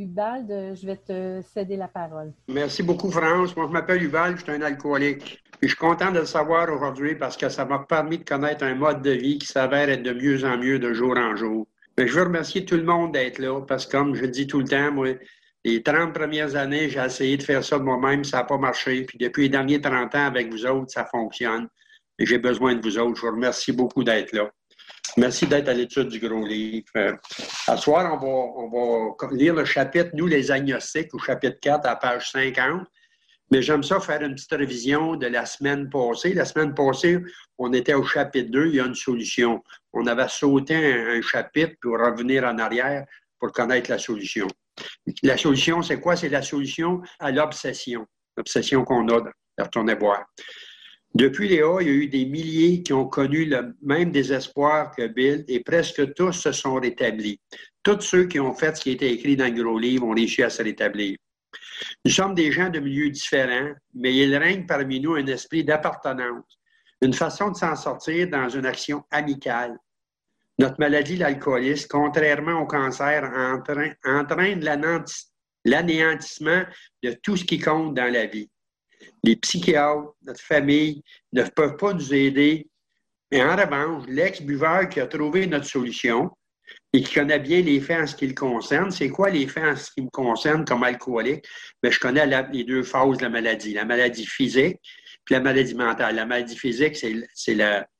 Ubald, je vais te céder la parole. Merci beaucoup, France. Moi, je m'appelle Ubald, je suis un alcoolique. Puis je suis content de le savoir aujourd'hui parce que ça m'a permis de connaître un mode de vie qui s'avère être de mieux en mieux de jour en jour. Mais je veux remercier tout le monde d'être là parce que, comme je le dis tout le temps, moi, les 30 premières années, j'ai essayé de faire ça de moi-même, ça n'a pas marché. Puis depuis les derniers 30 ans, avec vous autres, ça fonctionne. Et j'ai besoin de vous autres. Je vous remercie beaucoup d'être là. Merci d'être à l'étude du gros livre. À ce soir, on va lire le chapitre, nous, les agnostiques, au chapitre 4, à page 50. Mais j'aime ça faire une petite révision de la semaine passée. La semaine passée, on était au chapitre 2, il y a une solution. On avait sauté un chapitre pour revenir en arrière pour connaître la solution. La solution, c'est quoi? C'est la solution à l'obsession. L'obsession qu'on a de retourner boire. Depuis Léa, il y a eu des milliers qui ont connu le même désespoir que Bill et presque tous se sont rétablis. Tous ceux qui ont fait ce qui était écrit dans le gros livre ont réussi à se rétablir. Nous sommes des gens de milieux différents, mais il règne parmi nous un esprit d'appartenance, une façon de s'en sortir dans une action amicale. Notre maladie, l'alcoolisme, contrairement au cancer, entraîne l'anéantissement de tout ce qui compte dans la vie. Les psychiatres, notre famille ne peuvent pas nous aider. Mais en revanche, l'ex-buveur qui a trouvé notre solution et qui connaît bien les faits en ce qui le concerne, c'est quoi les faits en ce qui me concerne comme alcoolique? Bien, je connais les deux phases de la maladie physique puis la maladie mentale. La maladie physique, c'est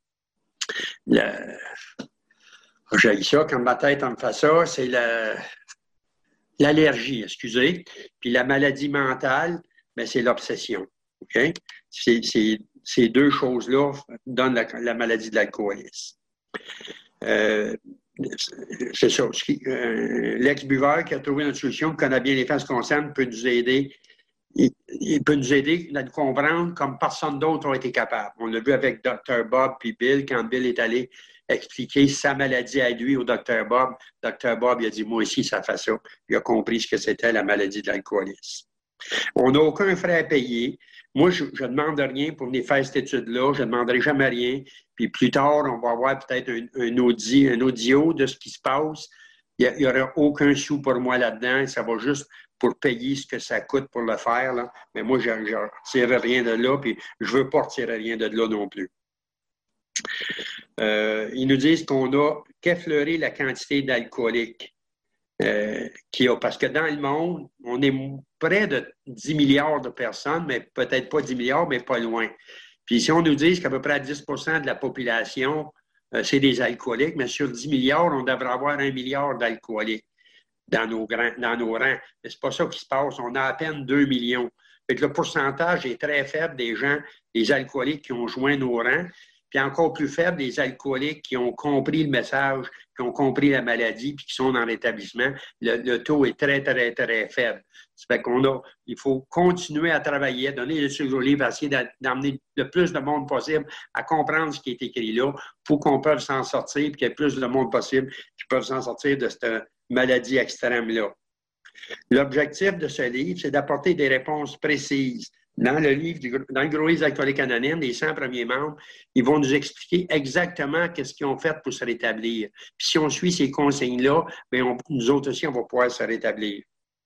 j'ai ça, quand ma tête en me fait ça, c'est l'allergie, excusez. Puis la maladie mentale, bien, c'est l'obsession. Okay? Ces deux choses-là donnent la maladie de l'alcoolisme. C'est ça. L'ex-buveur qui a trouvé notre solution, qui connaît bien les faits en ce qui concerne, peut nous aider. Il peut nous aider à nous comprendre comme personne d'autre n'a été capable. On l'a vu avec Dr. Bob puis Bill, quand Bill est allé expliquer sa maladie à lui au Dr. Bob. Dr. Bob, il a dit, moi aussi, ça fait ça. Il a compris ce que c'était la maladie de l'alcoolisme. On n'a aucun frais à payer. Moi, je ne demande rien pour venir faire cette étude-là. Je ne demanderai jamais rien. Puis plus tard, on va avoir peut-être un audio de ce qui se passe. Il n'y aura aucun sou pour moi là-dedans. Ça va juste pour payer ce que ça coûte pour le faire. Là. Mais moi, je ne retirerai rien de là. Puis je ne veux pas retirer rien de là non plus. Ils nous disent qu'on n'a qu'effleuré la quantité d'alcooliques. Parce que dans le monde, on est près de 10 milliards de personnes, mais peut-être pas 10 milliards, mais pas loin. Puis si on nous dit qu'à peu près 10 de la population, c'est des alcooliques, mais sur 10 milliards, on devrait avoir 1 milliard d'alcooliques dans nos rangs. Mais c'est pas ça qui se passe. On a à peine 2 millions. Fait que le pourcentage est très faible des gens, des alcooliques qui ont joint nos rangs, puis encore plus faible des alcooliques qui ont compris le message, qui ont compris la maladie, puis qui sont dans l'établissement. Le taux est très, très, très faible. Ça fait il faut continuer à travailler, à donner des sur au livre, essayer d'amener le plus de monde possible à comprendre ce qui est écrit là, pour qu'on puisse s'en sortir, puis qu'il y ait plus de monde possible qui peuvent s'en sortir de cette maladie extrême-là. L'objectif de ce livre, c'est d'apporter des réponses précises. Dans le gros livre d'Alcooliques Anonymes, les 100 premiers membres, ils vont nous expliquer exactement qu'est-ce qu'ils ont fait pour se rétablir. Puis si on suit ces consignes-là, bien, nous autres aussi, on va pouvoir se rétablir.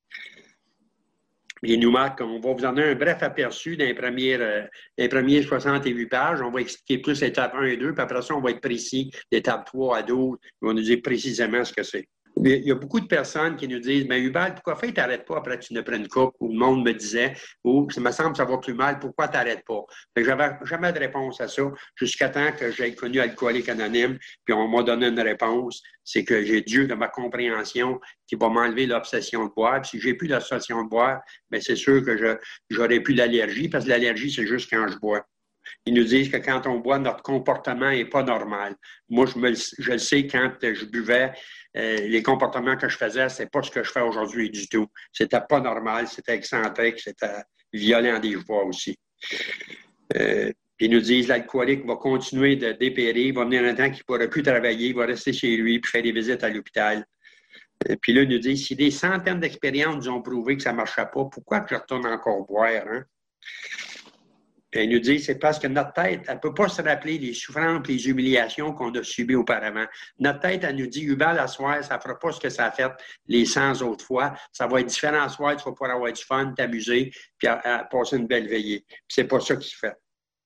Et nous marque, on va vous donner un bref aperçu des premiers 68 pages. On va expliquer plus l'étape 1 et 2, puis après ça, on va être précis d'étape 3 à 12. On va nous dire précisément ce que c'est. Il y a beaucoup de personnes qui nous disent, mais Ubald, pourquoi tu n'arrêtes pas après que tu ne prennes coupe? Ou le monde me disait, ça me semble que ça va plus mal, pourquoi tu n'arrêtes pas? Je n'avais jamais de réponse à ça, jusqu'à temps que j'ai connu Alcoolique Anonyme, puis on m'a donné une réponse. C'est que j'ai Dieu de ma compréhension qui va m'enlever l'obsession de boire. Puis si j'ai plus l'obsession de boire, bien c'est sûr que j'aurai plus l'allergie, parce que l'allergie, c'est juste quand je bois. Ils nous disent que quand on boit, notre comportement n'est pas normal. Moi, je le sais, quand je buvais, les comportements que je faisais, c'est pas ce que je fais aujourd'hui du tout. C'était pas normal, c'était excentrique, c'était violent des fois aussi. Puis ils nous disent l'alcoolique va continuer de dépérir, il va venir un temps qu'il ne pourra plus travailler, il va rester chez lui puis faire des visites à l'hôpital. Puis là, ils nous disent si des centaines d'expériences nous ont prouvé que ça ne marchait pas, pourquoi que je retourne encore boire? Hein? Il nous dit, c'est parce que notre tête, elle ne peut pas se rappeler les souffrances, les humiliations qu'on a subies auparavant. Notre tête, elle nous dit, Yuval, à soir, ça ne fera pas ce que ça a fait les 100 autres fois. Ça va être différent à soir, tu vas pouvoir avoir du fun, t'amuser, puis à passer une belle veillée. Puis c'est pas ça qui se fait.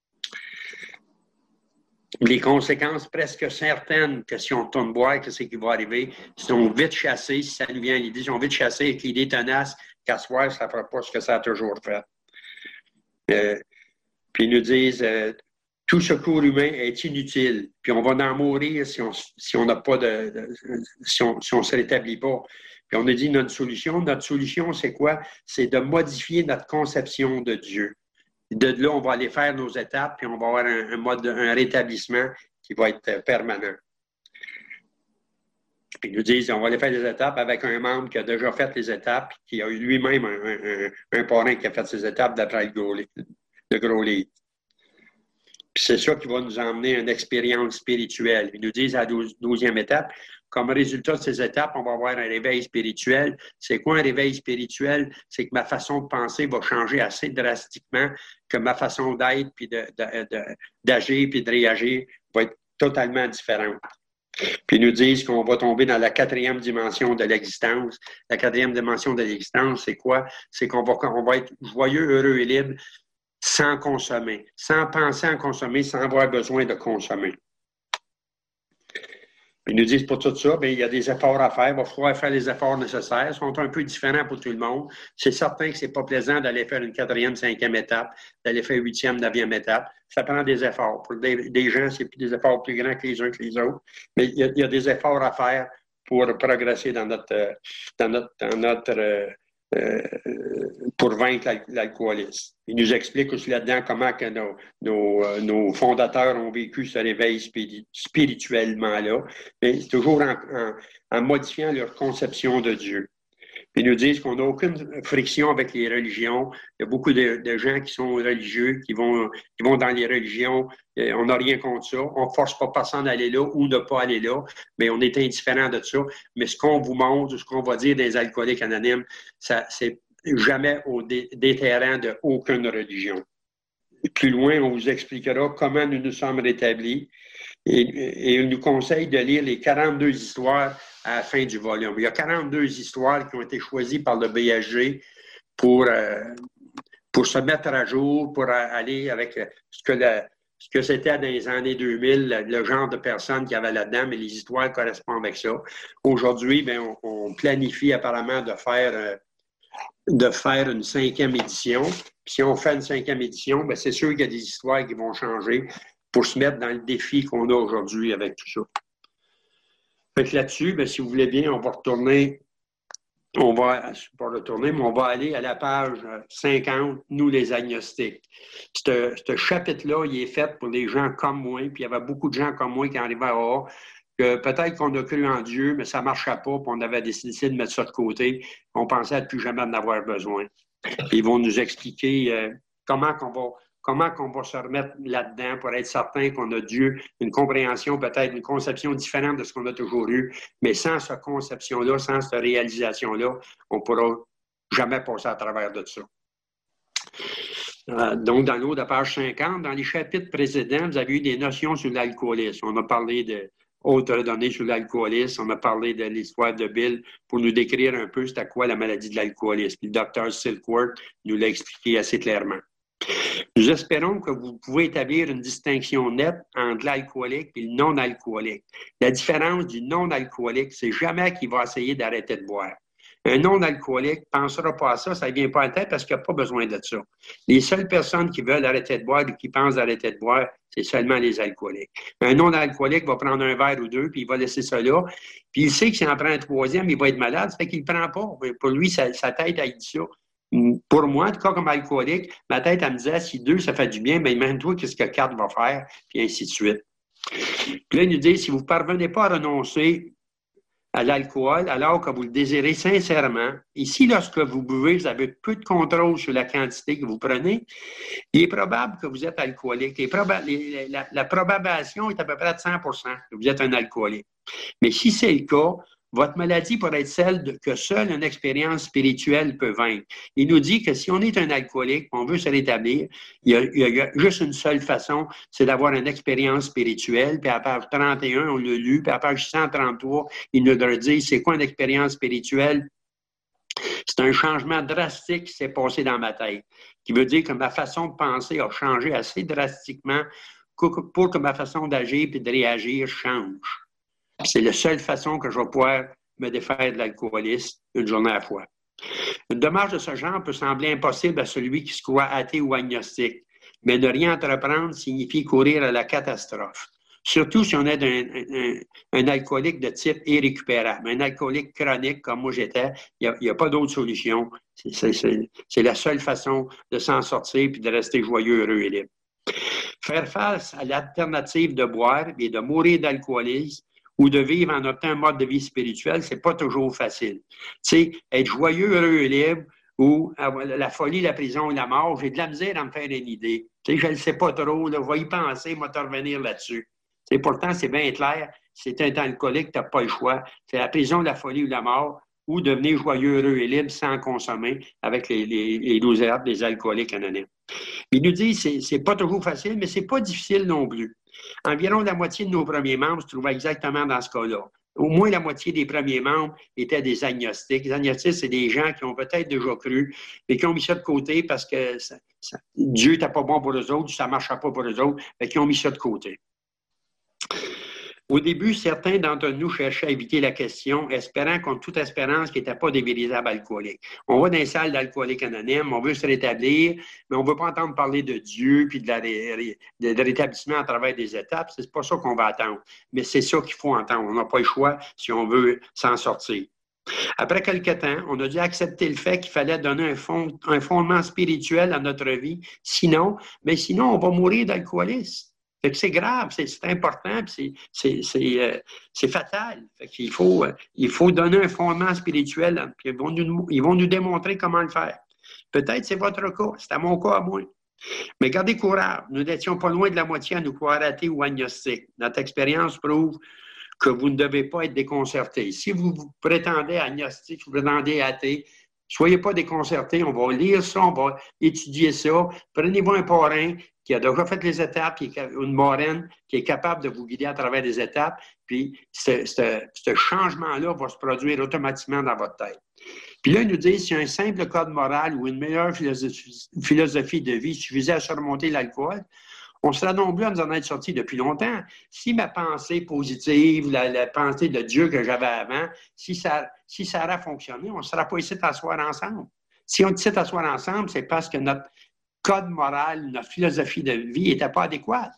Les conséquences presque certaines que si on tourne boire, qu'est-ce qui va arriver? Si on vite chassé, si ça nous vient à l'idée, si on vite chassé avec l'idée tenace qu'à soir, ça ne fera pas ce que ça a toujours fait. Puis ils nous disent tout secours humain est inutile, puis on va en mourir si on n'a pas si on ne se rétablit pas. Puis on a dit notre solution. Notre solution, c'est quoi? C'est de modifier notre conception de Dieu. De là, on va aller faire nos étapes, puis on va avoir un rétablissement qui va être permanent. Ils nous disent, on va aller faire des étapes avec un membre qui a déjà fait les étapes, qui a eu lui-même un parrain qui a fait ses étapes d'après le gros livre. Puis c'est ça qui va nous emmener à une expérience spirituelle. Ils nous disent à la 12e étape, comme résultat de ces étapes, on va avoir un réveil spirituel. C'est quoi un réveil spirituel? C'est que ma façon de penser va changer assez drastiquement, que ma façon d'être, puis d'agir, puis de réagir va être totalement différente. Puis ils nous disent qu'on va tomber dans la 4e dimension de l'existence. La 4e dimension de l'existence, c'est quoi? C'est qu'on va être joyeux, heureux et libre sans consommer, sans penser à consommer, sans avoir besoin de consommer. Ils nous disent pour tout ça, bien, il y a des efforts à faire, il va falloir faire les efforts nécessaires, ils sont un peu différents pour tout le monde. C'est certain que ce n'est pas plaisant d'aller faire une 4e, 5e étape, d'aller faire 8e, 9e étape. Ça prend des efforts. Pour des gens, c'est des efforts plus grands que les uns que les autres, mais il y a des efforts à faire pour progresser pour vaincre l'alcoolisme. Il nous explique aussi là-dedans comment que nos fondateurs ont vécu ce réveil spirituellement-là, mais c'est toujours en modifiant leur conception de Dieu. Ils nous disent qu'on n'a aucune friction avec les religions. Il y a beaucoup de gens qui sont religieux, qui vont dans les religions. On n'a rien contre ça. On ne force pas personne à aller là ou ne pas aller là, mais on est indifférent de ça. Mais ce qu'on vous montre, ce qu'on va dire des alcooliques anonymes, c'est jamais au déterrant de aucune religion. Plus loin, on vous expliquera comment nous nous sommes rétablis. Et il nous conseille de lire les 42 histoires à la fin du volume. Il y a 42 histoires qui ont été choisies par le BHG pour se mettre à jour, pour aller avec ce que c'était dans les années 2000, le genre de personnes qu'il y avait là-dedans, mais les histoires correspondent avec ça. Aujourd'hui, bien, on planifie apparemment de faire une 5e édition. Puis si on fait une 5e édition, bien, c'est sûr qu'il y a des histoires qui vont changer pour se mettre dans le défi qu'on a aujourd'hui avec tout ça. Fait que là-dessus, bien, si vous voulez bien, on va retourner, mais on va aller à la page 50, nous les agnostiques. Ce chapitre-là, il est fait pour des gens comme moi, puis il y avait beaucoup de gens comme moi qui arrivaient à A, que peut-être qu'on a cru en Dieu, mais ça ne marchait pas, puis on avait décidé de mettre ça de côté. On pensait à plus jamais en avoir besoin. Ils vont nous expliquer comment qu'on va se remettre là-dedans pour être certain qu'on a Dieu, une compréhension, peut-être une conception différente de ce qu'on a toujours eu, mais sans cette conception-là, sans cette réalisation-là, on ne pourra jamais passer à travers de ça. Donc, dans l'autre, à page 50, dans les chapitres précédents, vous avez eu des notions sur l'alcoolisme. On a parlé d'autres données sur l'alcoolisme, on a parlé de l'histoire de Bill pour nous décrire un peu c'était quoi la maladie de l'alcoolisme. Le docteur Silkworth nous l'a expliqué assez clairement. Nous espérons que vous pouvez établir une distinction nette entre l'alcoolique et le non-alcoolique. La différence du non-alcoolique, c'est jamais qu'il va essayer d'arrêter de boire. Un non-alcoolique ne pensera pas à ça, ça ne vient pas à la tête parce qu'il n'a pas besoin de ça. Les seules personnes qui veulent arrêter de boire ou qui pensent arrêter de boire, c'est seulement les alcooliques. Un non-alcoolique va prendre un verre ou deux, puis il va laisser ça là, puis il sait que s'il en prend un troisième, il va être malade, ça fait qu'il ne le prend pas. Pour lui, sa tête, elle dit ça. Pour moi, en tout cas, comme alcoolique, ma tête, elle me disait, si 2, ça fait du bien, mais imagine-toi qu'est-ce que 4 va faire, puis ainsi de suite. Puis là, il nous dit, si vous ne parvenez pas à renoncer à l'alcool, alors que vous le désirez sincèrement, ici, lorsque vous buvez, vous avez peu de contrôle sur la quantité que vous prenez, il est probable que vous êtes alcoolique. La probabilité est à peu près de 100% que vous êtes un alcoolique. Mais si c'est le cas, Votre maladie pourrait être celle que seule une expérience spirituelle peut vaincre. Il nous dit que si on est un alcoolique, on veut se rétablir, il y a juste une seule façon, c'est d'avoir une expérience spirituelle. Puis à page 31, on l'a lu, puis à page 133, il nous dit c'est quoi une expérience spirituelle? C'est un changement drastique qui s'est passé dans ma tête, qui veut dire que ma façon de penser a changé assez drastiquement pour que ma façon d'agir et de réagir change. C'est la seule façon que je vais pouvoir me défaire de l'alcoolisme une journée à la fois. Une démarche de ce genre peut sembler impossible à celui qui se croit athée ou agnostique, mais ne rien entreprendre signifie courir à la catastrophe. Surtout si on est un alcoolique de type irrécupérable. Un alcoolique chronique comme moi j'étais, il n'y a pas d'autre solution. C'est la seule façon de s'en sortir et de rester joyeux, heureux et libre. Faire face à l'alternative de boire et de mourir d'alcoolisme ou de vivre en optant un mode de vie spirituel, c'est pas toujours facile. Tu sais, être joyeux, heureux et libre, ou la folie, la prison, la mort, j'ai de la misère à me faire une idée. Tu sais, je ne le sais pas trop, là, je vais y penser, moi, te revenir là-dessus. Et pourtant, c'est bien clair, c'est un alcoolique, tu n'as pas le choix. C'est la prison, la folie ou la mort, ou devenir joyeux, heureux et libre sans consommer avec les 12 heures des alcooliques anonymes. Il nous dit que c'est pas toujours facile, mais c'est pas difficile non plus. Environ la moitié de nos premiers membres se trouvaient exactement dans ce cas-là. Au moins la moitié des premiers membres étaient des agnostiques. Les agnostiques, c'est des gens qui ont peut-être déjà cru, mais qui ont mis ça de côté parce que Dieu n'était pas bon pour eux autres, ça ne marchera pas pour eux autres, mais qui ont mis ça de côté. Au début, certains d'entre nous cherchaient à éviter la question, espérant contre toute espérance qu'ils n'étaient pas des véritables alcooliques. On va dans les salles d'alcooliques anonymes, on veut se rétablir, mais on ne veut pas entendre parler de Dieu puis de rétablissement à travers des étapes. C'est pas ça qu'on va attendre. Mais c'est ça qu'il faut entendre. On n'a pas le choix si on veut s'en sortir. Après quelque temps, on a dû accepter le fait qu'il fallait donner un fondement spirituel à notre vie. Sinon, on va mourir d'alcoolisme. Fait que c'est grave, c'est important, c'est fatal. Fait qu'il faut donner un fondement spirituel. Puis ils vont nous démontrer comment le faire. Peut-être c'est votre cas, c'est à mon cas à moi. Mais gardez courage, nous n'étions pas loin de la moitié à nous croire athées ou agnostiques. Notre expérience prouve que vous ne devez pas être déconcertés. Si vous prétendez agnostique, vous prétendez athée, soyez pas déconcertés, on va lire ça, on va étudier ça. Prenez-vous un parrain qui a déjà fait les étapes, une marraine qui est capable de vous guider à travers les étapes, puis ce changement-là va se produire automatiquement dans votre tête. Puis là, il nous dit, si un simple code moral ou une meilleure philosophie de vie suffisait à surmonter l'alcool, on serait nombreux à nous en être sortis depuis longtemps. Si ma pensée positive, la pensée de Dieu que j'avais avant, si ça aurait fonctionné, on ne serait pas ici t'asseoir ensemble. Si on est ici t'asseoir ensemble, c'est parce que notre code moral, notre philosophie de vie n'était pas adéquate.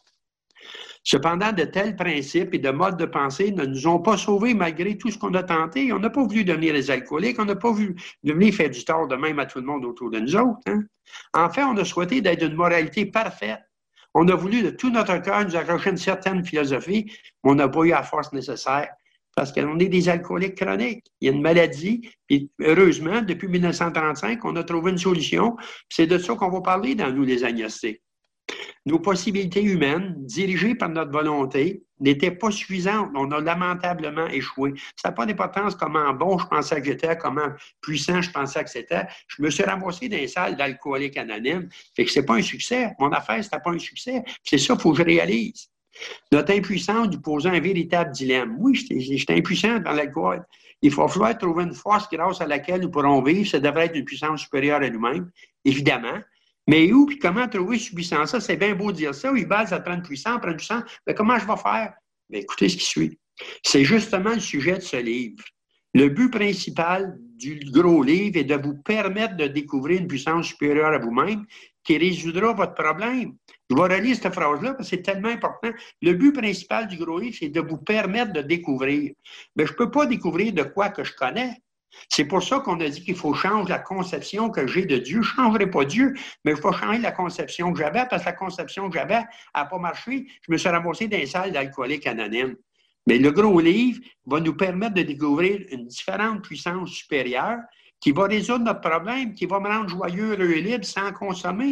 Cependant, de tels principes et de modes de pensée ne nous ont pas sauvés malgré tout ce qu'on a tenté. On n'a pas voulu devenir des alcooliques, on n'a pas voulu devenir faire du tort de même à tout le monde autour de nous autres. Hein? En fait, on a souhaité d'être d'une moralité parfaite. On a voulu de tout notre cœur nous accrocher à une certaine philosophie, mais on n'a pas eu la force nécessaire parce qu'on est des alcooliques chroniques. Il y a une maladie, puis heureusement, depuis 1935, on a trouvé une solution. C'est de ça qu'on va parler dans nous, les agnostiques. Nos possibilités humaines, dirigées par notre volonté, n'étaient pas suffisantes. On a lamentablement échoué. Ça n'a pas d'importance comment bon je pensais que j'étais, comment puissant je pensais que c'était. Je me suis ramassé dans les salles d'alcooliques anonymes. Fait que c'est pas un succès. Mon affaire, c'était pas un succès. C'est ça qu'il faut que je réalise. Notre impuissance nous posait un véritable dilemme. Oui, j'étais impuissant dans l'alcool. Il va falloir trouver une force grâce à laquelle nous pourrons vivre. Ça devrait être une puissance supérieure à nous-mêmes, évidemment. Mais où puis comment trouver cette puissance-là? C'est bien beau dire ça. Oui, ça te prend une puissance, mais comment je vais faire? Bien, écoutez ce qui suit. C'est justement le sujet de ce livre. Le but principal du gros livre est de vous permettre de découvrir une puissance supérieure à vous-même qui résoudra votre problème. Je vais relire cette phrase-là parce que c'est tellement important. Le but principal du gros livre, c'est de vous permettre de découvrir. Mais je ne peux pas découvrir de quoi que je connais. C'est pour ça qu'on a dit qu'il faut changer la conception que j'ai de Dieu. Je ne changerai pas Dieu, mais il faut changer la conception que j'avais parce que la conception que j'avais n'a pas marché. Je me suis ramassé dans les salles d'alcooliques anonymes. Mais le gros livre va nous permettre de découvrir une différente puissance supérieure qui va résoudre notre problème, qui va me rendre joyeux, heureux et libre sans consommer.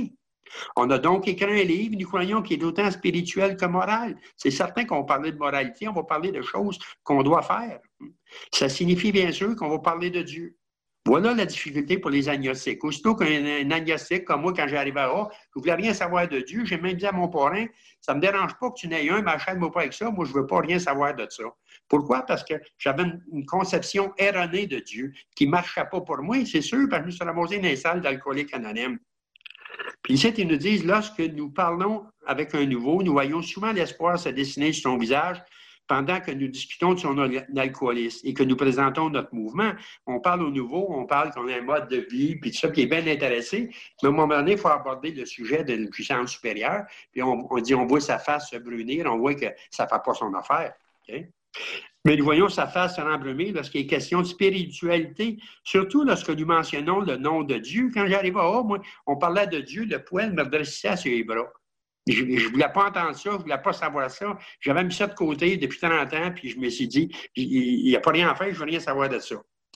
On a donc écrit un livre, nous croyons qu'il est autant spirituel que moral. C'est certain qu'on va parler de moralité, on va parler de choses qu'on doit faire. Ça signifie bien sûr qu'on va parler de Dieu. Voilà la difficulté pour les agnostiques. Aussitôt qu'un agnostique, comme moi, quand j'arrivais à A, je ne voulais rien savoir de Dieu, j'ai même dit à mon parrain, ça ne me dérange pas que tu n'aies un, mais achète-moi pas avec ça, moi, je ne veux pas rien savoir de ça. Pourquoi? Parce que j'avais une conception erronée de Dieu qui ne marchait pas pour moi, et c'est sûr, parce que je me suis ramassé dans les salles d'alcooliques anonymes. Puis ici, ils nous disent, lorsque nous parlons avec un nouveau, nous voyons souvent l'espoir se dessiner sur son visage pendant que nous discutons de son alcoolisme et que nous présentons notre mouvement. On parle au nouveau, on parle qu'on a un mode de vie, puis tout ça qui est bien intéressé, mais à un moment donné, il faut aborder le sujet de la puissance supérieure, puis on dit, on voit sa face se brunir, on voit que ça ne fait pas son affaire. Okay? Mais nous voyons sa face se rembrumer lorsqu'il est question de spiritualité, surtout lorsque nous mentionnons le nom de Dieu. Quand j'arrive à A, moi, on parlait de Dieu, le poil me dressait sur les bras. Je ne voulais pas entendre ça, je ne voulais pas savoir ça. J'avais mis ça de côté depuis 30 ans, puis je me suis dit, il n'y a pas rien à faire, je ne veux rien savoir de ça.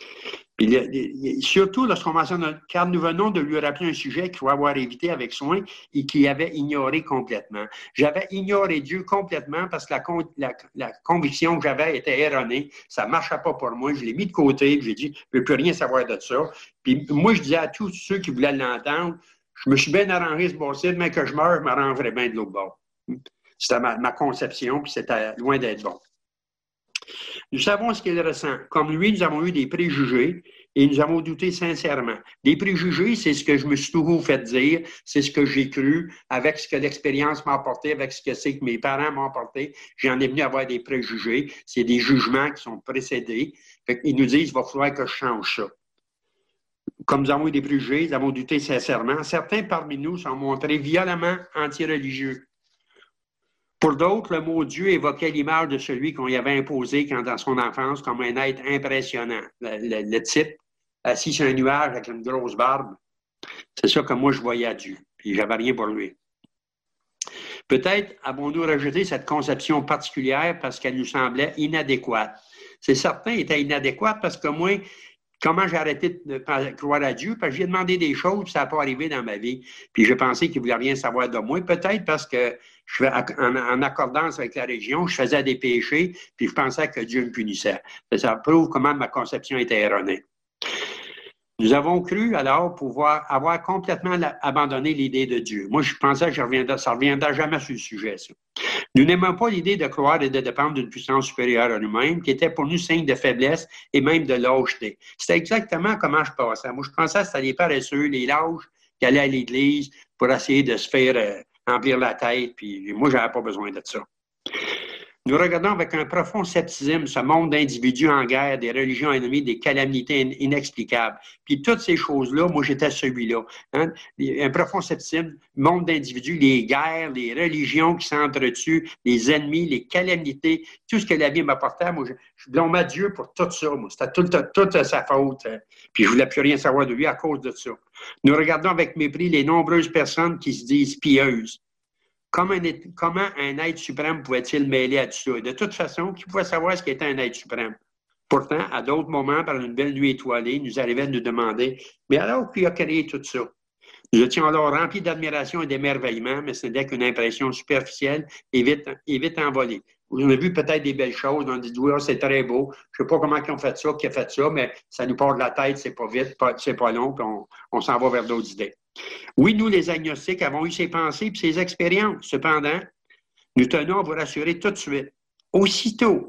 Puis, surtout lorsqu'on mentionne, car nous venons de lui rappeler un sujet qu'il faut avoir évité avec soin et qu'il avait ignoré complètement. J'avais ignoré Dieu complètement parce que la conviction que j'avais était erronée. Ça ne marchait pas pour moi. Je l'ai mis de côté. J'ai dit, je ne veux plus rien savoir de ça. Puis moi, je disais à tous ceux qui voulaient l'entendre, je me suis bien arrangé ce bord-ci, mais que je meurs, je m'arrangerais bien de l'autre bord. C'était ma conception, puis c'était loin d'être bon. Nous savons ce qu'il ressent. Comme lui, nous avons eu des préjugés et nous avons douté sincèrement. Des préjugés, c'est ce que je me suis toujours fait dire, c'est ce que j'ai cru, avec ce que l'expérience m'a apporté, avec ce que c'est que mes parents m'ont apporté. J'en ai venu avoir des préjugés. C'est des jugements qui sont précédés. Ils nous disent, il va falloir que je change ça. Comme nous avons eu des préjugés, nous avons douté sincèrement. Certains parmi nous sont montrés violemment anti-religieux. Pour d'autres, le mot Dieu évoquait l'image de celui qu'on y avait imposé quand dans son enfance comme un être impressionnant. Le type assis sur un nuage avec une grosse barbe, c'est ça que moi je voyais à Dieu. Puis j'avais rien pour lui. Peut-être avons-nous rejeté cette conception particulière parce qu'elle nous semblait inadéquate. C'est certain, elle était inadéquate parce que moi, comment j'ai arrêté de croire à Dieu? Parce que j'ai demandé des choses, puis ça n'a pas arrivé dans ma vie. Puis j'ai pensé qu'il ne voulait rien savoir de moi. Peut-être parce que en accordance avec la religion, je faisais des péchés, puis je pensais que Dieu me punissait. Ça prouve comment ma conception était erronée. Nous avons cru alors pouvoir avoir complètement abandonné l'idée de Dieu. Moi, je pensais que ça ne reviendrait jamais sur le sujet, ça. Nous n'aimons pas l'idée de croire et de dépendre d'une puissance supérieure à nous-mêmes, qui était pour nous signe de faiblesse et même de lâcheté. C'était exactement comment je pensais. Moi, je pensais que c'était les paresseux, les lâches qui allaient à l'église pour essayer de se faire remplir la tête, puis moi, je n'avais pas besoin de ça. Nous regardons avec un profond scepticisme ce monde d'individus en guerre, des religions ennemies, des calamités inexplicables. Puis toutes ces choses-là, moi, j'étais celui-là. Hein? Un profond scepticisme, monde d'individus, les guerres, les religions qui s'entretuent, les ennemis, les calamités, tout ce que la vie m'apportait. Moi, je blâmais Dieu pour tout ça. Moi. C'était toute sa faute. Puis je ne voulais plus rien savoir de lui à cause de ça. Nous regardons avec mépris les nombreuses personnes qui se disent pieuses. Comment un être suprême pouvait-il mêler à tout ça? De toute façon, qui pouvait savoir ce qu'était un être suprême? Pourtant, à d'autres moments, par une belle nuit étoilée, nous arrivait de nous demander, mais alors qui a créé tout ça? Nous étions alors remplis d'admiration et d'émerveillement, mais ce n'était qu'une impression superficielle et vite envolée. On a vu peut-être des belles choses, on a dit, oui, c'est très beau, je ne sais pas comment ils ont fait ça, qui a fait ça, mais ça nous part de la tête, c'est pas vite, c'est pas long, puis on s'en va vers d'autres idées. Oui, nous, les agnostiques, avons eu ces pensées et ces expériences. Cependant, nous tenons à vous rassurer tout de suite, aussitôt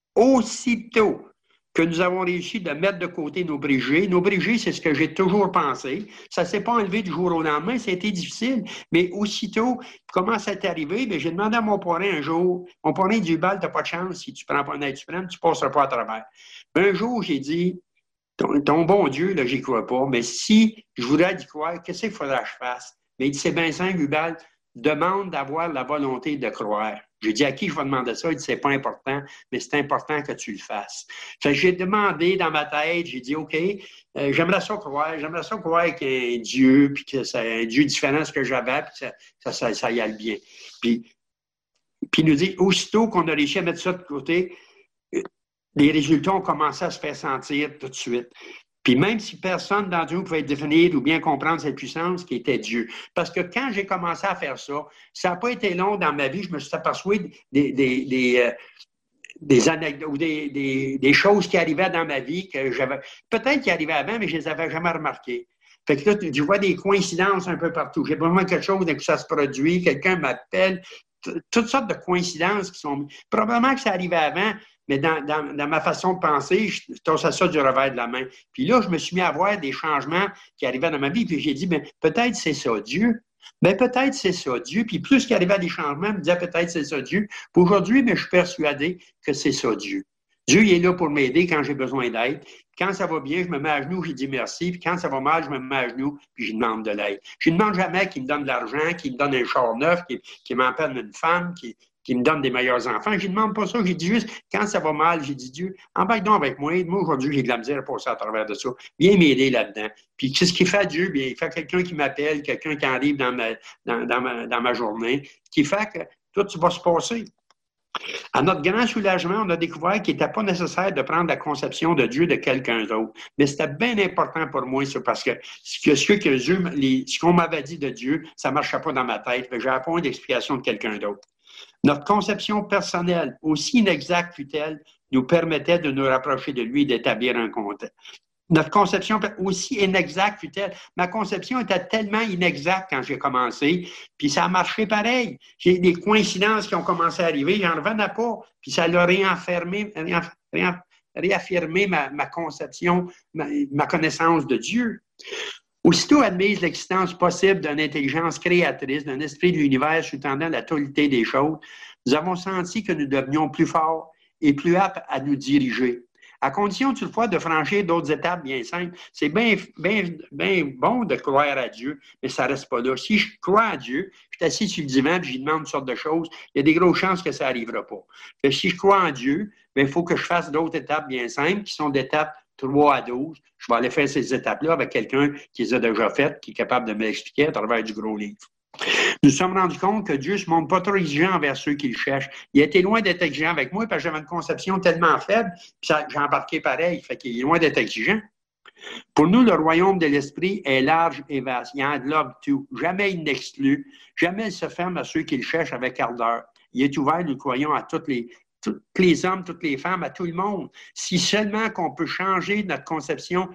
que nous avons réussi de mettre de côté nos préjugés, c'est ce que j'ai toujours pensé. Ça ne s'est pas enlevé du jour au lendemain, ça a été difficile, mais aussitôt, comment ça est arrivé? Bien, j'ai demandé à mon parrain un jour, mon parrain dit, Bal, tu n'as pas de chance, si tu ne prends pas un être suprême, tu ne passeras pas à travers. Un jour, j'ai dit, ton bon Dieu, là, j'y crois pas, mais si je voudrais y croire, qu'est-ce qu'il faudrait que je fasse? Mais il dit, c'est bien simple, Hubal, demande d'avoir la volonté de croire. J'ai dit, à qui je vais demander ça? Il dit, c'est pas important, mais c'est important que tu le fasses. Fait que j'ai demandé dans ma tête, j'ai dit, OK, j'aimerais ça croire qu'il y a un Dieu, puis que c'est un Dieu différent de ce que j'avais, puis ça y aille bien. Puis il nous dit, aussitôt qu'on a réussi à mettre ça de côté, les résultats ont commencé à se faire sentir tout de suite. Puis même si personne d'entre nous pouvait définir ou bien comprendre cette puissance qui était Dieu. Parce que quand j'ai commencé à faire ça, ça n'a pas été long dans ma vie, je me suis aperçu des anecdotes ou des choses qui arrivaient dans ma vie que j'avais, peut-être qui arrivaient avant, mais je ne les avais jamais remarquées. Fait que là, je vois des coïncidences un peu partout. J'ai besoin de quelque chose, dès que ça se produit, quelqu'un m'appelle, toutes sortes de coïncidences qui sont... Probablement que ça arrivait avant, mais dans ma façon de penser, je tosse à ça du revers de la main. Puis là, je me suis mis à voir des changements qui arrivaient dans ma vie, puis j'ai dit, bien, peut-être c'est ça, Dieu. Bien, peut-être c'est ça, Dieu. Puis plus qu'il arrivait à des changements, je me disais, peut-être c'est ça, Dieu. Puis aujourd'hui, mais je suis persuadé que c'est ça, Dieu. Dieu, il est là pour m'aider quand j'ai besoin d'aide. Quand ça va bien, je me mets à genoux, je dis merci. Puis quand ça va mal, je me mets à genoux, puis je demande de l'aide. Je ne demande jamais qu'il me donne de l'argent, qu'il me donne un char neuf, qu'il m'empêche une femme, qui me donne des meilleurs enfants. Je ne demande pas ça. J'ai dit juste, quand ça va mal, j'ai dit, Dieu, embarque donc avec moi. Moi, aujourd'hui, j'ai de la misère à passer à travers de ça. Viens m'aider là-dedans. Puis, qu'est-ce qu'il fait, Dieu? Bien, il fait quelqu'un qui m'appelle, quelqu'un qui arrive dans ma journée, qui fait que tout va se passer. À notre grand soulagement, on a découvert qu'il n'était pas nécessaire de prendre la conception de Dieu de quelqu'un d'autre. Mais c'était bien important pour moi, ça, parce que ce qu'on m'avait dit de Dieu, ça ne marchait pas dans ma tête. J'avais pas d'explication de quelqu'un d'autre. Notre conception personnelle, aussi inexacte fut-elle, nous permettait de nous rapprocher de lui et d'établir un contact. Notre conception, aussi inexacte fut-elle, ma conception était tellement inexacte quand j'ai commencé, puis ça a marché pareil. J'ai des coïncidences qui ont commencé à arriver, j'en revenais pas, puis ça l'a réaffirmé ma conception, ma connaissance de Dieu. Aussitôt admise l'existence possible d'une intelligence créatrice, d'un esprit de l'univers sous-tendant la totalité des choses, nous avons senti que nous devenions plus forts et plus aptes à nous diriger. À condition toutefois de franchir d'autres étapes bien simples. C'est bien bon de croire à Dieu, mais ça ne reste pas là. Si je crois à Dieu, je suis assis sur le divan et je lui demande toutes sortes de choses, il y a des grosses chances que ça n'arrivera pas. Et si je crois en Dieu, il faut que je fasse d'autres étapes bien simples, qui sont d'étapes 3 à 12. Je vais aller faire ces étapes-là avec quelqu'un qui les a déjà faites, qui est capable de m'expliquer à travers du gros livre. Nous nous sommes rendus compte que Dieu ne se montre pas trop exigeant envers ceux qui le cherchent. Il a été loin d'être exigeant avec moi parce que j'avais une conception tellement faible, puis j'ai embarqué pareil, fait qu'il est loin d'être exigeant. Pour nous, le royaume de l'esprit est large et vaste. Il englobe tout. Jamais il n'exclut. Jamais il se ferme à ceux qui le cherchent avec ardeur. Il est ouvert, nous croyons, à tous les hommes, toutes les femmes, à tout le monde. Si seulement qu'on peut changer notre conception,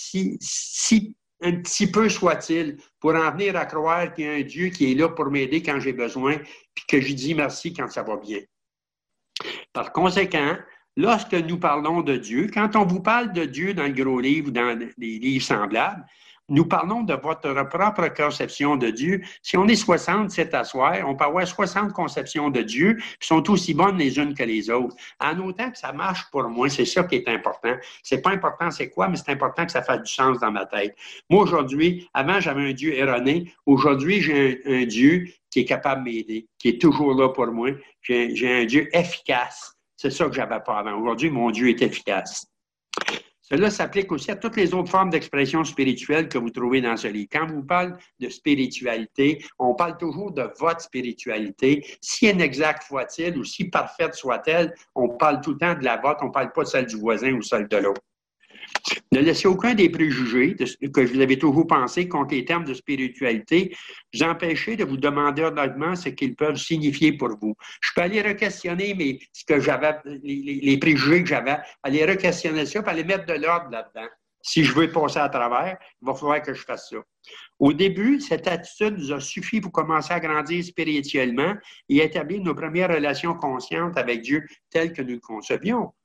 si un petit peu soit-il, pour en venir à croire qu'il y a un Dieu qui est là pour m'aider quand j'ai besoin, puis que je dis merci quand ça va bien. Par conséquent, lorsque nous parlons de Dieu, quand on vous parle de Dieu dans le gros livre ou dans des livres semblables, nous parlons de votre propre conception de Dieu. Si on est 60 cet soir, on peut avoir 60 conceptions de Dieu qui sont aussi bonnes les unes que les autres. En autant que ça marche pour moi, c'est ça qui est important. C'est pas important c'est quoi, mais c'est important que ça fasse du sens dans ma tête. Moi, aujourd'hui, avant, j'avais un Dieu erroné. Aujourd'hui, j'ai un Dieu qui est capable de m'aider, qui est toujours là pour moi. J'ai un Dieu efficace. C'est ça que j'avais pas avant. Aujourd'hui, mon Dieu est efficace. Cela s'applique aussi à toutes les autres formes d'expression spirituelle que vous trouvez dans ce livre. Quand on vous parle de spiritualité, on parle toujours de votre spiritualité. Si inexacte soit-il ou si parfaite soit-elle, on parle tout le temps de la vôtre, on ne parle pas de celle du voisin ou celle de l'autre. Ne laissez aucun des préjugés que vous avez toujours pensé contre les termes de spiritualité vous empêcher de vous demander honnêtement ce qu'ils peuvent signifier pour vous. Je peux aller re-questionner ce que j'avais, les préjugés que j'avais, aller re-questionner ça, puis aller mettre de l'ordre là-dedans. Si je veux passer à travers, il va falloir que je fasse ça. Au début, cette attitude nous a suffi pour commencer à grandir spirituellement et établir nos premières relations conscientes avec Dieu telles que nous le concevions.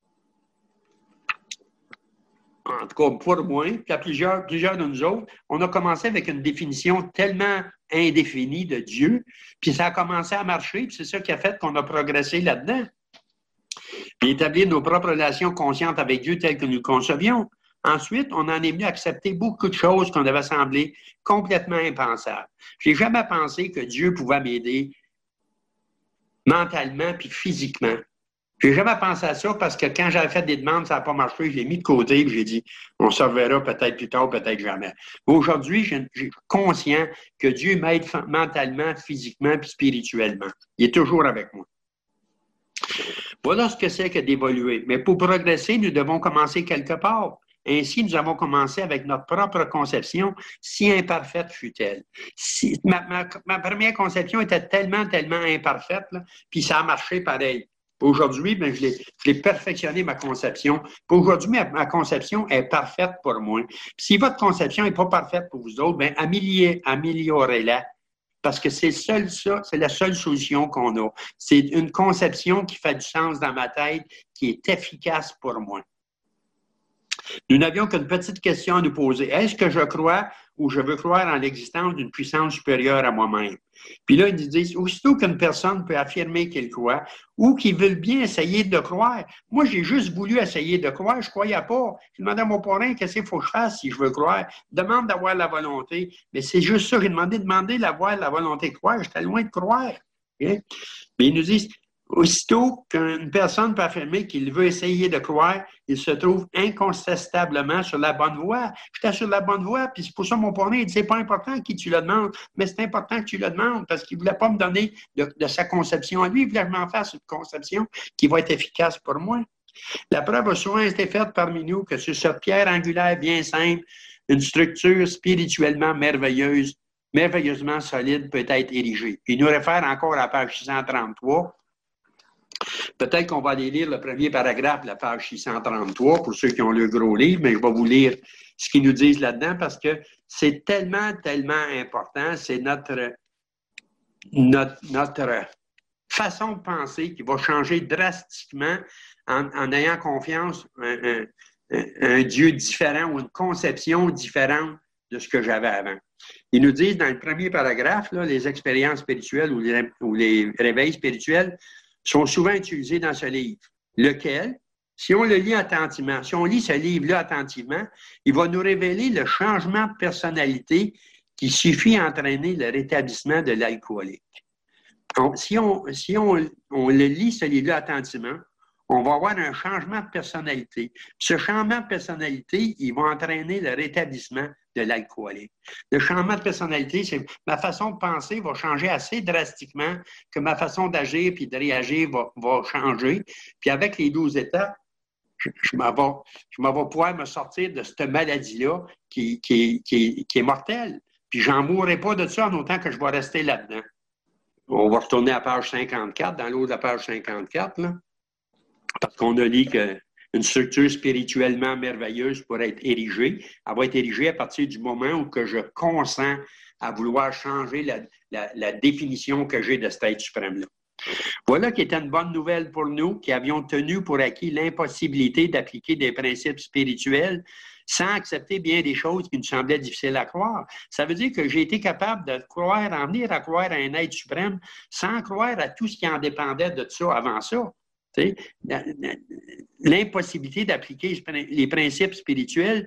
En tout cas pour moi, puis à plusieurs de nous autres, on a commencé avec une définition tellement indéfinie de Dieu, puis ça a commencé à marcher, puis c'est ça qui a fait qu'on a progressé là-dedans. Puis établir nos propres relations conscientes avec Dieu telles que nous le concevions. Ensuite, on en est venu à accepter beaucoup de choses qu'on avait semblé complètement impensables. Je n'ai jamais pensé que Dieu pouvait m'aider mentalement puis physiquement. Je n'ai jamais pensé à ça parce que quand j'avais fait des demandes, ça n'a pas marché. Je l'ai mis de côté et j'ai dit, on se reverra peut-être plus tard, peut-être jamais. Aujourd'hui, je suis conscient que Dieu m'aide mentalement, physiquement et spirituellement. Il est toujours avec moi. Voilà ce que c'est que d'évoluer. Mais pour progresser, nous devons commencer quelque part. Ainsi, nous avons commencé avec notre propre conception, si imparfaite fut-elle. Ma première conception était tellement, tellement imparfaite, là, puis ça a marché pareil. Aujourd'hui, ben, je l'ai perfectionné, ma conception. Aujourd'hui, ma conception est parfaite pour moi. Puis si votre conception n'est pas parfaite pour vous autres, ben, améliorez-la. Parce que c'est la seule solution qu'on a. C'est une conception qui fait du sens dans ma tête, qui est efficace pour moi. Nous n'avions qu'une petite question à nous poser. Est-ce que je crois ou je veux croire en l'existence d'une puissance supérieure à moi-même? Puis là, ils nous disent, aussitôt qu'une personne peut affirmer qu'elle croit ou qu'il veut bien essayer de croire. Moi, j'ai juste voulu essayer de croire, je ne croyais pas. Je demandais à mon parrain, qu'est-ce qu'il faut que je fasse si je veux croire? Demande d'avoir la volonté. Mais c'est juste ça, j'ai demandé d'avoir la volonté de croire. J'étais loin de croire. Okay? Mais ils nous disent, aussitôt qu'une personne peut affirmer qu'il veut essayer de croire, il se trouve incontestablement sur la bonne voie. J'étais sur la bonne voie, puis c'est pour ça mon parrain, il dit, c'est pas important à qui tu le demandes, mais c'est important que tu le demandes, parce qu'il ne voulait pas me donner de sa conception à lui, il voulait que je m'en fasse une conception qui va être efficace pour moi. La preuve a souvent été faite parmi nous que sur cette pierre angulaire bien simple, une structure spirituellement merveilleusement solide peut être érigée. Puis il nous réfère encore à la page 633. Peut-être qu'on va aller lire le premier paragraphe de la page 633 pour ceux qui ont le gros livre, mais je vais vous lire ce qu'ils nous disent là-dedans parce que c'est tellement, tellement important. C'est notre façon de penser qui va changer drastiquement en ayant confiance un Dieu différent ou une conception différente de ce que j'avais avant. Ils nous disent dans le premier paragraphe, là, les expériences spirituelles ou les réveils spirituels sont souvent utilisés dans ce livre, lequel, si on le lit attentivement, si on lit ce livre-là attentivement, il va nous révéler le changement de personnalité qui suffit à entraîner le rétablissement de l'alcoolique. Donc, si on le lit, ce livre-là attentivement, on va avoir un changement de personnalité. Ce changement de personnalité, il va entraîner le rétablissement de l'alcoolique. Le changement de personnalité, c'est ma façon de penser va changer assez drastiquement que ma façon d'agir puis de réagir va changer. Puis avec les 12 étapes, je m'en vais pouvoir me sortir de cette maladie-là qui est mortelle. Puis j'en mourrai pas de ça en autant que je vais rester là-dedans. On va retourner à la page 54, dans l'autre de la page 54, là. Parce qu'on a dit qu'une structure spirituellement merveilleuse pourrait être érigée. Elle va être érigée à partir du moment où que je consens à vouloir changer la définition que j'ai de cet être suprême-là. Voilà qui était une bonne nouvelle pour nous, qui avions tenu pour acquis l'impossibilité d'appliquer des principes spirituels sans accepter bien des choses qui nous semblaient difficiles à croire. Ça veut dire que j'ai été capable de croire, en venir à croire à un être suprême sans croire à tout ce qui en dépendait de ça avant ça. L'impossibilité d'appliquer les principes spirituels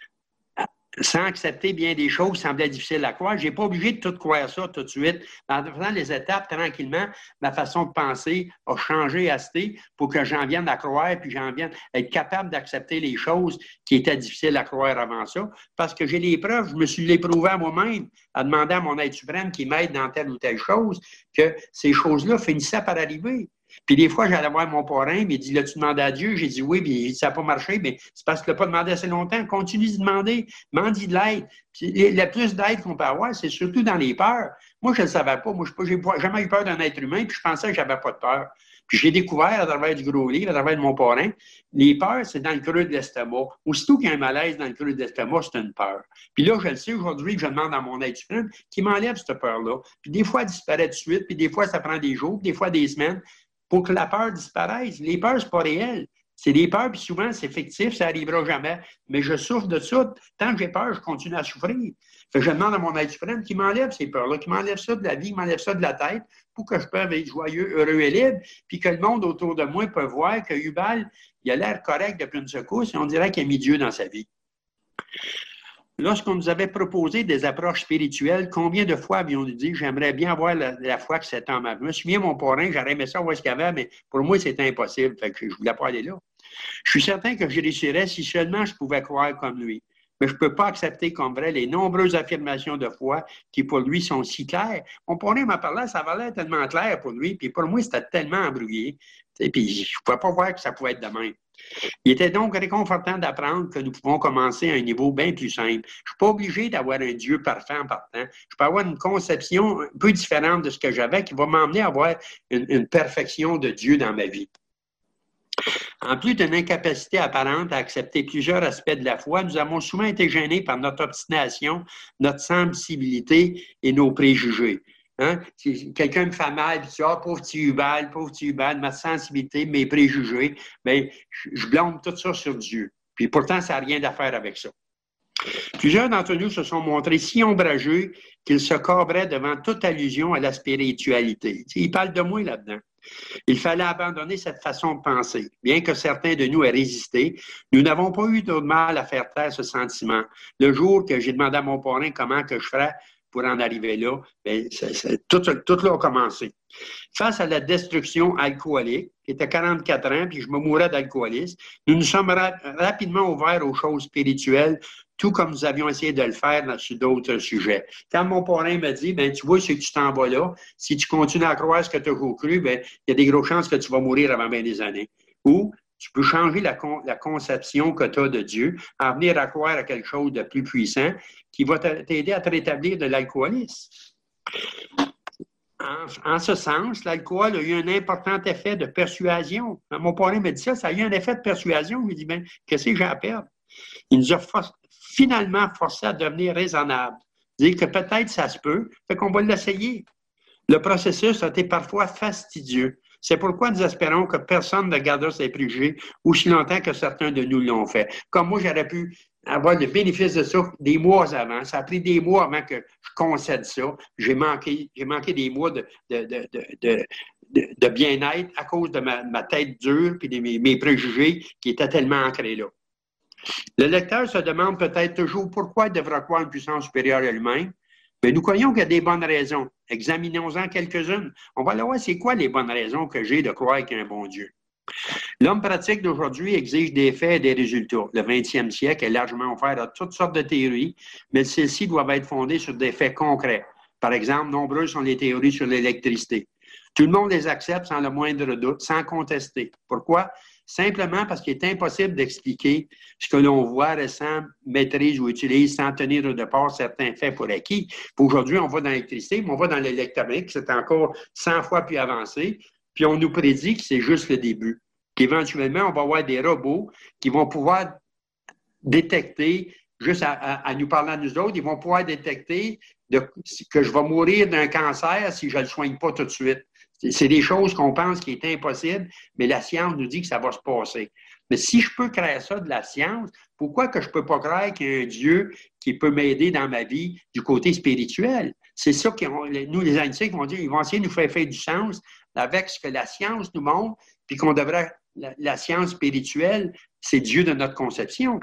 sans accepter bien des choses semblait difficile à croire. Je n'ai pas obligé de tout croire ça tout de suite. En faisant les étapes, tranquillement, ma façon de penser a changé assez pour que j'en vienne à croire, puis j'en vienne à être capable d'accepter les choses qui étaient difficiles à croire avant ça. Parce que j'ai les preuves, je me suis éprouvé à moi-même, à demander à mon être suprême qui m'aide dans telle ou telle chose, que ces choses-là finissaient par arriver. Puis des fois, j'allais voir mon parrain, mais il dit, l'as-tu demandé à Dieu? J'ai dit oui, puis ça n'a pas marché, mais c'est parce que tu ne l'as pas demandé assez longtemps. Continue de demander, demande de l'aide. Puis, le plus d'aide qu'on peut avoir, c'est surtout dans les peurs. Moi, je ne le savais pas. Moi, je n'ai jamais eu peur d'un être humain, puis je pensais que je n'avais pas de peur. Puis j'ai découvert à travers du gros livre, à travers de mon parrain, les peurs, c'est dans le creux de l'estomac. Aussitôt qu'il y a un malaise dans le creux de l'estomac, c'est une peur. Puis là, je le sais aujourd'hui que je demande à mon être suprême qui m'enlève cette peur-là. Puis des fois, elle disparaît tout de suite, puis des fois, ça prend des jours, puis des fois, des semaines. Pour que la peur disparaisse. Les peurs, ce n'est pas réel. C'est des peurs, puis souvent, c'est fictif, ça n'arrivera jamais. Mais je souffre de ça. Tant que j'ai peur, je continue à souffrir. Fait que je demande à mon être suprême qui m'enlève ces peurs-là, qui m'enlève ça de la vie, qui m'enlève ça de la tête, pour que je puisse être joyeux, heureux et libre, puis que le monde autour de moi peut voir que Yubal, il a l'air correct depuis une secousse, et on dirait qu'il a mis Dieu dans sa vie. Lorsqu'on nous avait proposé des approches spirituelles, combien de fois avions-nous dit « J'aimerais bien avoir la foi que cet homme avait ». Je me souviens, mon parrain, j'aurais aimé ça voir ce qu'il y avait, mais pour moi, c'était impossible. Fait que je ne voulais pas aller là. Je suis certain que je réussirais si seulement je pouvais croire comme lui. Mais je ne peux pas accepter comme vrai les nombreuses affirmations de foi qui, pour lui, sont si claires. Mon parrain m'a parlé, ça valait tellement clair pour lui, puis pour moi, c'était tellement embrouillé. Puis je ne pouvais pas voir que ça pouvait être de même. Il était donc réconfortant d'apprendre que nous pouvons commencer à un niveau bien plus simple. Je ne suis pas obligé d'avoir un Dieu parfait en partant. Je peux avoir une conception un peu différente de ce que j'avais qui va m'emmener à avoir une perfection de Dieu dans ma vie. En plus d'une incapacité apparente à accepter plusieurs aspects de la foi, nous avons souvent été gênés par notre obstination, notre sensibilité et nos préjugés. Hein? Si quelqu'un me fait mal, puis tu dis, ah, pauvre petit Hubal, ma sensibilité, mes préjugés, bien, je blâme tout ça sur Dieu. Puis pourtant, ça n'a rien à faire avec ça. Plusieurs d'entre nous se sont montrés si ombrageux qu'ils se cabraient devant toute allusion à la spiritualité. Il parle de moi là-dedans. Il fallait abandonner cette façon de penser. Bien que certains de nous aient résisté, nous n'avons pas eu de mal à faire taire ce sentiment. Le jour que j'ai demandé à mon parrain comment que je ferais pour en arriver là, bien, tout là a commencé. Face à la destruction alcoolique, qui était 44 ans, puis je me mourais d'alcoolisme, nous nous sommes rapidement ouverts aux choses spirituelles, tout comme nous avions essayé de le faire sur d'autres sujets. Quand mon parrain m'a dit, ben tu vois, c'est que tu t'en vas là, si tu continues à croire ce que tu as toujours cru, ben il y a des grosses chances que tu vas mourir avant bien des années. Ou tu peux changer la conception que tu as de Dieu, en venir à croire à quelque chose de plus puissant qui va t'aider à te rétablir de l'alcoolisme. En ce sens, l'alcool a eu un important effet de persuasion. Mon parrain me dit ça a eu un effet de persuasion. Je lui dis, ben, qu'est-ce que j'ai à perdre? Il nous a finalement forcé à devenir raisonnables. Dire que peut-être ça se peut, fait qu'on va l'essayer. Le processus a été parfois fastidieux. C'est pourquoi nous espérons que personne ne gardera ses préjugés aussi longtemps que certains de nous l'ont fait. Comme moi, j'aurais pu avoir le bénéfice de ça des mois avant. Ça a pris des mois avant que je concède ça. J'ai manqué des mois de bien-être à cause de ma tête dure et de mes préjugés qui étaient tellement ancrés là. Le lecteur se demande peut-être toujours pourquoi il devra croire une puissance supérieure à lui-même. Mais nous croyons qu'il y a des bonnes raisons. Examinons-en quelques-unes. On va aller voir c'est quoi les bonnes raisons que j'ai de croire qu'il y a un bon Dieu. L'homme pratique d'aujourd'hui exige des faits et des résultats. Le 20e siècle est largement offert à toutes sortes de théories, mais celles-ci doivent être fondées sur des faits concrets. Par exemple, nombreuses sont les théories sur l'électricité. Tout le monde les accepte sans le moindre doute, sans contester. Pourquoi? Simplement parce qu'il est impossible d'expliquer ce que l'on voit, ressent, maîtrise ou utilise sans tenir de part certains faits pour acquis. Puis aujourd'hui, on va dans l'électricité, mais on va dans l'électronique, c'est encore 100 fois plus avancé, puis on nous prédit que c'est juste le début. Qu'éventuellement, on va avoir des robots qui vont pouvoir détecter, juste à nous parler à nous autres, ils vont pouvoir détecter que je vais mourir d'un cancer si je ne le soigne pas tout de suite. C'est des choses qu'on pense qui est impossible, mais la science nous dit que ça va se passer. Mais si je peux créer ça de la science, pourquoi que je ne peux pas croire qu'il y a un Dieu qui peut m'aider dans ma vie du côté spirituel? C'est ça que nous, les scientifiques, vont dire, ils vont essayer de nous faire du sens avec ce que la science nous montre, puis qu'on devrait, la science spirituelle, c'est Dieu de notre conception.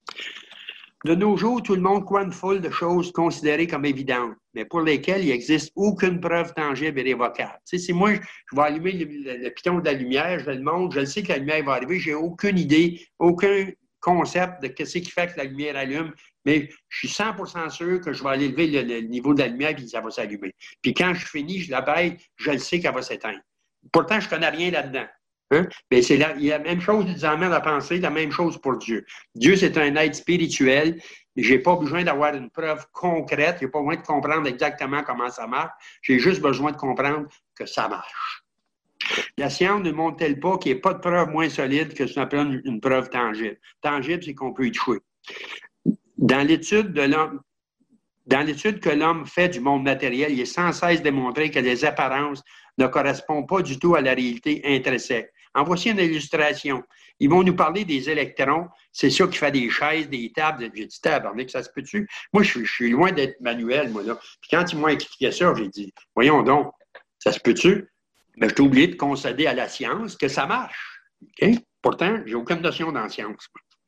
De nos jours, tout le monde croit une foule de choses considérées comme évidentes, mais pour lesquelles il n'existe aucune preuve tangible et révocable. Tu sais, si moi, je vais allumer le piton de la lumière, je le montre, je sais que la lumière va arriver, j'ai aucune idée, aucun concept de ce qui fait que la lumière allume, mais je suis 100% sûr que je vais aller lever le niveau de la lumière et ça va s'allumer. Puis quand je finis, je l'appelle, je le sais qu'elle va s'éteindre. Pourtant, je ne connais rien là-dedans. Hein? Mais c'est la même chose nous amène à penser, la même chose pour Dieu. Dieu, c'est un être spirituel. Je n'ai pas besoin d'avoir une preuve concrète. Je n'ai pas besoin de comprendre exactement comment ça marche. J'ai juste besoin de comprendre que ça marche. La science ne montre-t-elle pas qu'il n'y a pas de preuve moins solide que ce qu'on appelle une preuve tangible? Tangible, c'est qu'on peut y toucher. Dans l'étude que l'homme fait du monde matériel, il est sans cesse démontré que les apparences ne correspondent pas du tout à la réalité intrinsèque. En voici une illustration. Ils vont nous parler des électrons. C'est ça qui fait des chaises, des tables. J'ai dit, tabarnak, ça se peut-tu? Moi, je suis loin d'être manuel, moi, là. Puis quand ils m'ont expliqué ça, j'ai dit, voyons donc, ça se peut-tu? Mais je t'ai oublié de concéder à la science que ça marche. Okay? Pourtant, j'ai aucune notion dans la science.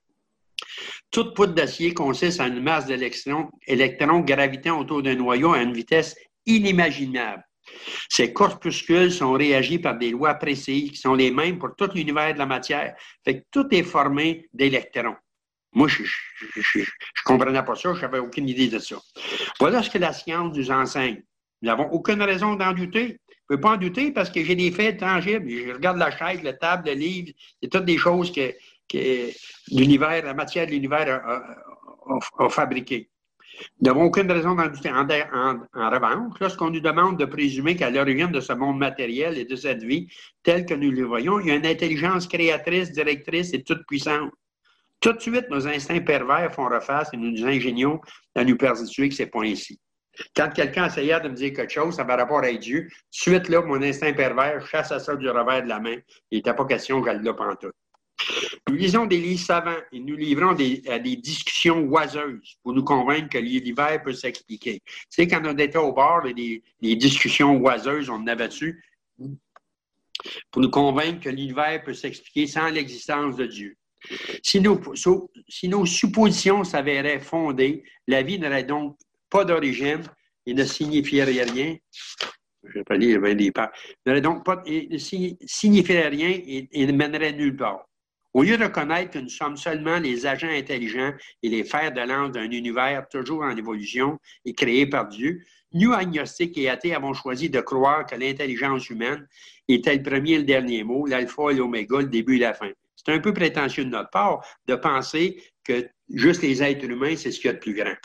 Toute poudre d'acier consiste en une masse d'électrons gravitant autour d'un noyau à une vitesse inimaginable. Ces corpuscules sont régis par des lois précises qui sont les mêmes pour tout l'univers de la matière. Fait que tout est formé d'électrons. Moi, je ne comprenais pas ça, je n'avais aucune idée de ça. Voilà ce que la science nous enseigne. Nous n'avons aucune raison d'en douter. Je ne peux pas en douter parce que j'ai des faits tangibles. Je regarde la chaise, la table, le livre, c'est toutes des choses l'univers, la matière de l'univers a fabriqué. Nous n'avons aucune raison d'en douter. En revanche, lorsqu'on nous demande de présumer qu'à l'origine de ce monde matériel et de cette vie, telle que nous le voyons, il y a une intelligence créatrice, directrice et toute puissante. Tout de suite, nos instincts pervers font reface et nous nous ingénions à nous persuader que ce n'est pas ainsi. Quand quelqu'un essayait de me dire quelque chose, ça avait rapport avec Dieu, tout de suite, là, mon instinct pervers chasse à ça du revers de la main. Il n'était pas question que je le pantoute. Nous lisons des livres savants et nous livrons à des discussions oiseuses pour nous convaincre que l'univers peut s'expliquer. Tu sais, quand on était au bar, des discussions oiseuses, on en avait dessus, pour nous convaincre que l'univers peut s'expliquer sans l'existence de Dieu. Si nos suppositions s'avéraient fondées, la vie n'aurait donc pas d'origine et ne signifierait rien. Je vais pas lire des pages. N'aurait donc pas, signifierait rien et ne mènerait nulle part. Au lieu de reconnaître que nous sommes seulement les agents intelligents et les fers de lance d'un univers toujours en évolution et créé par Dieu, nous, agnostiques et athées, avons choisi de croire que l'intelligence humaine était le premier et le dernier mot, l'alpha et l'oméga, le début et la fin. C'est un peu prétentieux de notre part de penser que juste les êtres humains, c'est ce qu'il y a de plus grand.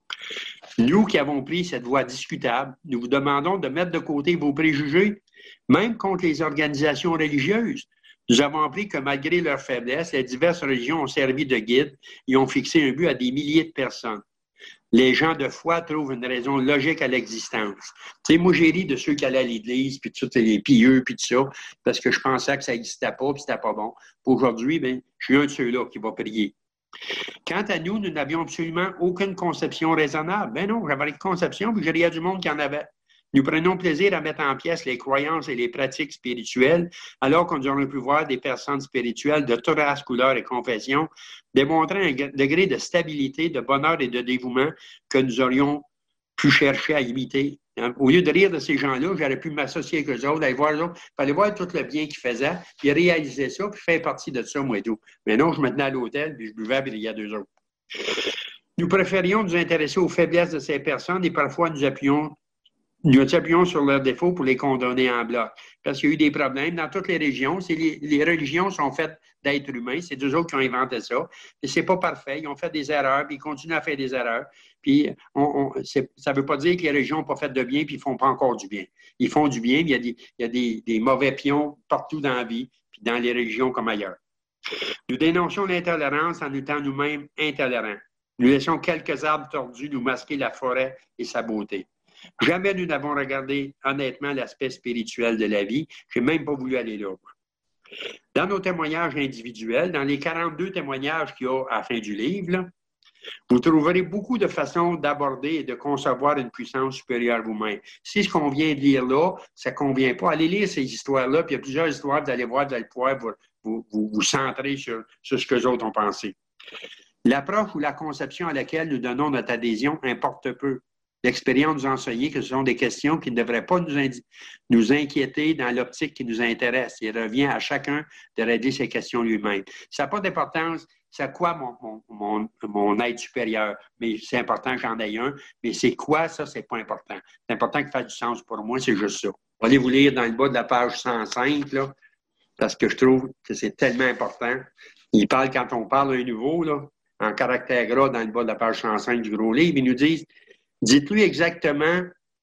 Nous qui avons pris cette voie discutable, nous vous demandons de mettre de côté vos préjugés, même contre les organisations religieuses. Nous avons appris que malgré leur faiblesse, les diverses religions ont servi de guide et ont fixé un but à des milliers de personnes. Les gens de foi trouvent une raison logique à l'existence. Tu sais, moi, j'ai ri de ceux qui allaient à l'église, puis tout, les pieux, puis tout ça, parce que je pensais que ça n'existait pas, puis c'était pas bon. Puis aujourd'hui, bien, je suis un de ceux-là qui va prier. Quant à nous, nous n'avions absolument aucune conception raisonnable. Ben non, j'avais une conception, puis je riais du monde qui en avait. Nous prenons plaisir à mettre en pièces les croyances et les pratiques spirituelles, alors qu'on aurait pu voir des personnes spirituelles de toute race, couleur et confession démontrer un degré de stabilité, de bonheur et de dévouement que nous aurions pu chercher à imiter. Au lieu de rire de ces gens-là, j'aurais pu m'associer avec eux autres, aller voir eux autres, aller voir tout le bien qu'ils faisaient, puis réaliser ça, puis faire partie de ça, moi et tout. Mais non, je me tenais à l'hôtel, puis je buvais, puis il y a deux autres. Nous préférions nous intéresser aux faiblesses de ces personnes et parfois nous appuyons sur leurs défauts pour les condamner en bloc. Parce qu'il y a eu des problèmes dans toutes les régions. Les religions sont faites d'êtres humains. C'est eux autres qui ont inventé ça. Et c'est pas parfait. Ils ont fait des erreurs, puis ils continuent à faire des erreurs. Puis ça veut pas dire que les religions n'ont pas fait de bien, puis ils font pas encore du bien. Ils font du bien, mais il y a des mauvais pions partout dans la vie, puis dans les religions comme ailleurs. Nous dénonçons l'intolérance en étant nous-mêmes intolérants. Nous laissons quelques arbres tordus nous masquer la forêt et sa beauté. Jamais nous n'avons regardé honnêtement l'aspect spirituel de la vie. Je n'ai même pas voulu aller là. Dans nos témoignages individuels, dans les 42 témoignages qu'il y a à la fin du livre, là, vous trouverez beaucoup de façons d'aborder et de concevoir une puissance supérieure à vous-même. Si ce qu'on vient de lire là, ça ne convient pas, allez lire ces histoires-là, puis il y a plusieurs histoires, vous allez voir, vous allez pouvoir vous centrer sur ce que les autres ont pensé. L'approche ou la conception à laquelle nous donnons notre adhésion importe peu. L'expérience nous enseigne que ce sont des questions qui ne devraient pas nous inquiéter dans l'optique qui nous intéresse. Il revient à chacun de régler ces questions lui-même. Ça n'a pas d'importance, c'est quoi mon être supérieur, mais c'est important que j'en ai un, mais c'est quoi ça, c'est pas important. C'est important qu'il fasse du sens pour moi, c'est juste ça. Allez vous lire dans le bas de la page 105, là, parce que je trouve que c'est tellement important. Il parle, quand on parle d'un nouveau, là, en caractère gras, dans le bas de la page 105 du gros livre, ils nous disent: dites-lui exactement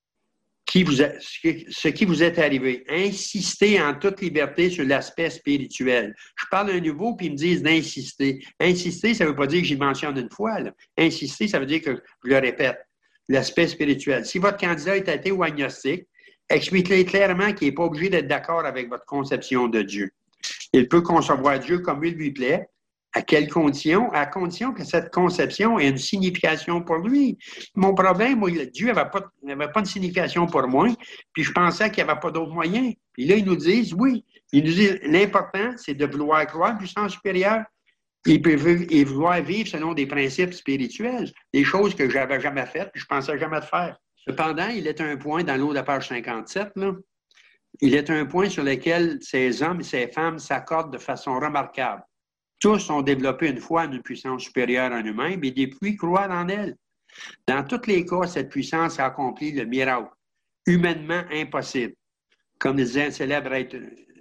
ce qui vous est arrivé. Insistez en toute liberté sur l'aspect spirituel. Je parle d'un nouveau, puis ils me disent d'insister. Insister, ça ne veut pas dire que j'y mentionne une fois. Là. Insister, ça veut dire que je le répète. L'aspect spirituel. Si votre candidat est athée ou agnostique, expliquez-lui clairement qu'il n'est pas obligé d'être d'accord avec votre conception de Dieu. Il peut concevoir Dieu comme il lui plaît. À quelles conditions? À condition que cette conception ait une signification pour lui. Mon problème, moi, Dieu n'avait pas de signification pour moi, puis je pensais qu'il n'y avait pas d'autres moyens. Puis là, ils nous disent, oui. Ils nous disent, l'important, c'est de vouloir croire en puissance supérieure et vouloir vivre selon des principes spirituels, des choses que je n'avais jamais faites, puis je ne pensais jamais de faire. Cependant, il est un point dans l'eau de la page 57, là, il est un point sur lequel ces hommes et ces femmes s'accordent de façon remarquable. Tous ont développé une foi en une puissance supérieure en eux-mêmes et depuis croient en elle. Dans tous les cas, cette puissance a accompli le miracle, humainement impossible. Comme disait un célèbre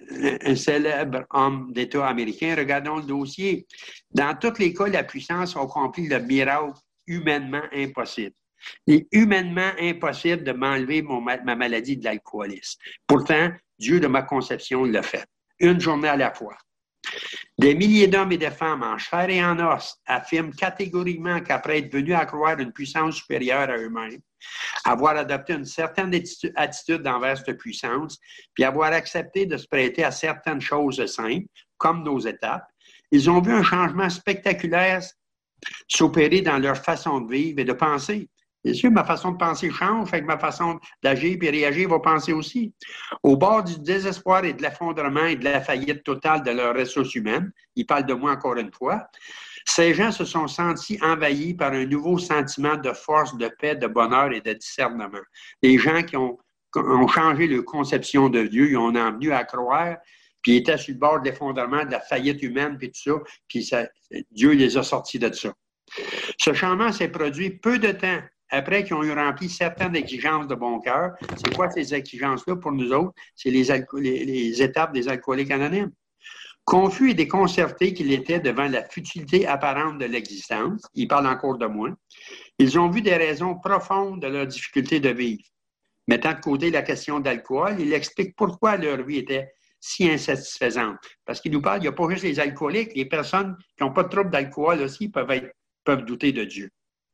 un célèbre homme d'État américain. Regardons le dossier. Dans tous les cas, la puissance a accompli le miracle humainement impossible. Il est humainement impossible de m'enlever ma maladie de l'alcoolisme. Pourtant, Dieu de ma conception l'a fait. Une journée à la fois. Des milliers d'hommes et de femmes en chair et en os affirment catégoriquement qu'après être venus à croire une puissance supérieure à eux-mêmes, avoir adopté une certaine attitude envers cette puissance, puis avoir accepté de se prêter à certaines choses simples, comme nos étapes, ils ont vu un changement spectaculaire s'opérer dans leur façon de vivre et de penser. Bien sûr, ma façon de penser change, fait que ma façon d'agir et réagir va penser aussi. Au bord du désespoir et de l'effondrement et de la faillite totale de leurs ressources humaines, ils parlent de moi encore une fois, ces gens se sont sentis envahis par un nouveau sentiment de force, de paix, de bonheur et de discernement. Les gens qui ont changé leur conception de Dieu, ils ont emmené à croire, puis ils étaient sur le bord de l'effondrement, de la faillite humaine, puis tout ça, puis Dieu les a sortis de ça. Ce changement s'est produit peu de temps après qu'ils ont eu rempli certaines exigences de bon cœur. C'est quoi ces exigences-là pour nous autres? C'est les étapes des alcooliques anonymes. Confus et déconcertés qu'ils étaient devant la futilité apparente de l'existence, ils parlent encore de moi, ils ont vu des raisons profondes de leur difficulté de vivre. Mettant de côté la question d'alcool, ils expliquent pourquoi leur vie était si insatisfaisante. Parce qu'ils nous parlent, il n'y a pas juste les alcooliques, les personnes qui n'ont pas de trouble d'alcool aussi peuvent douter de Dieu.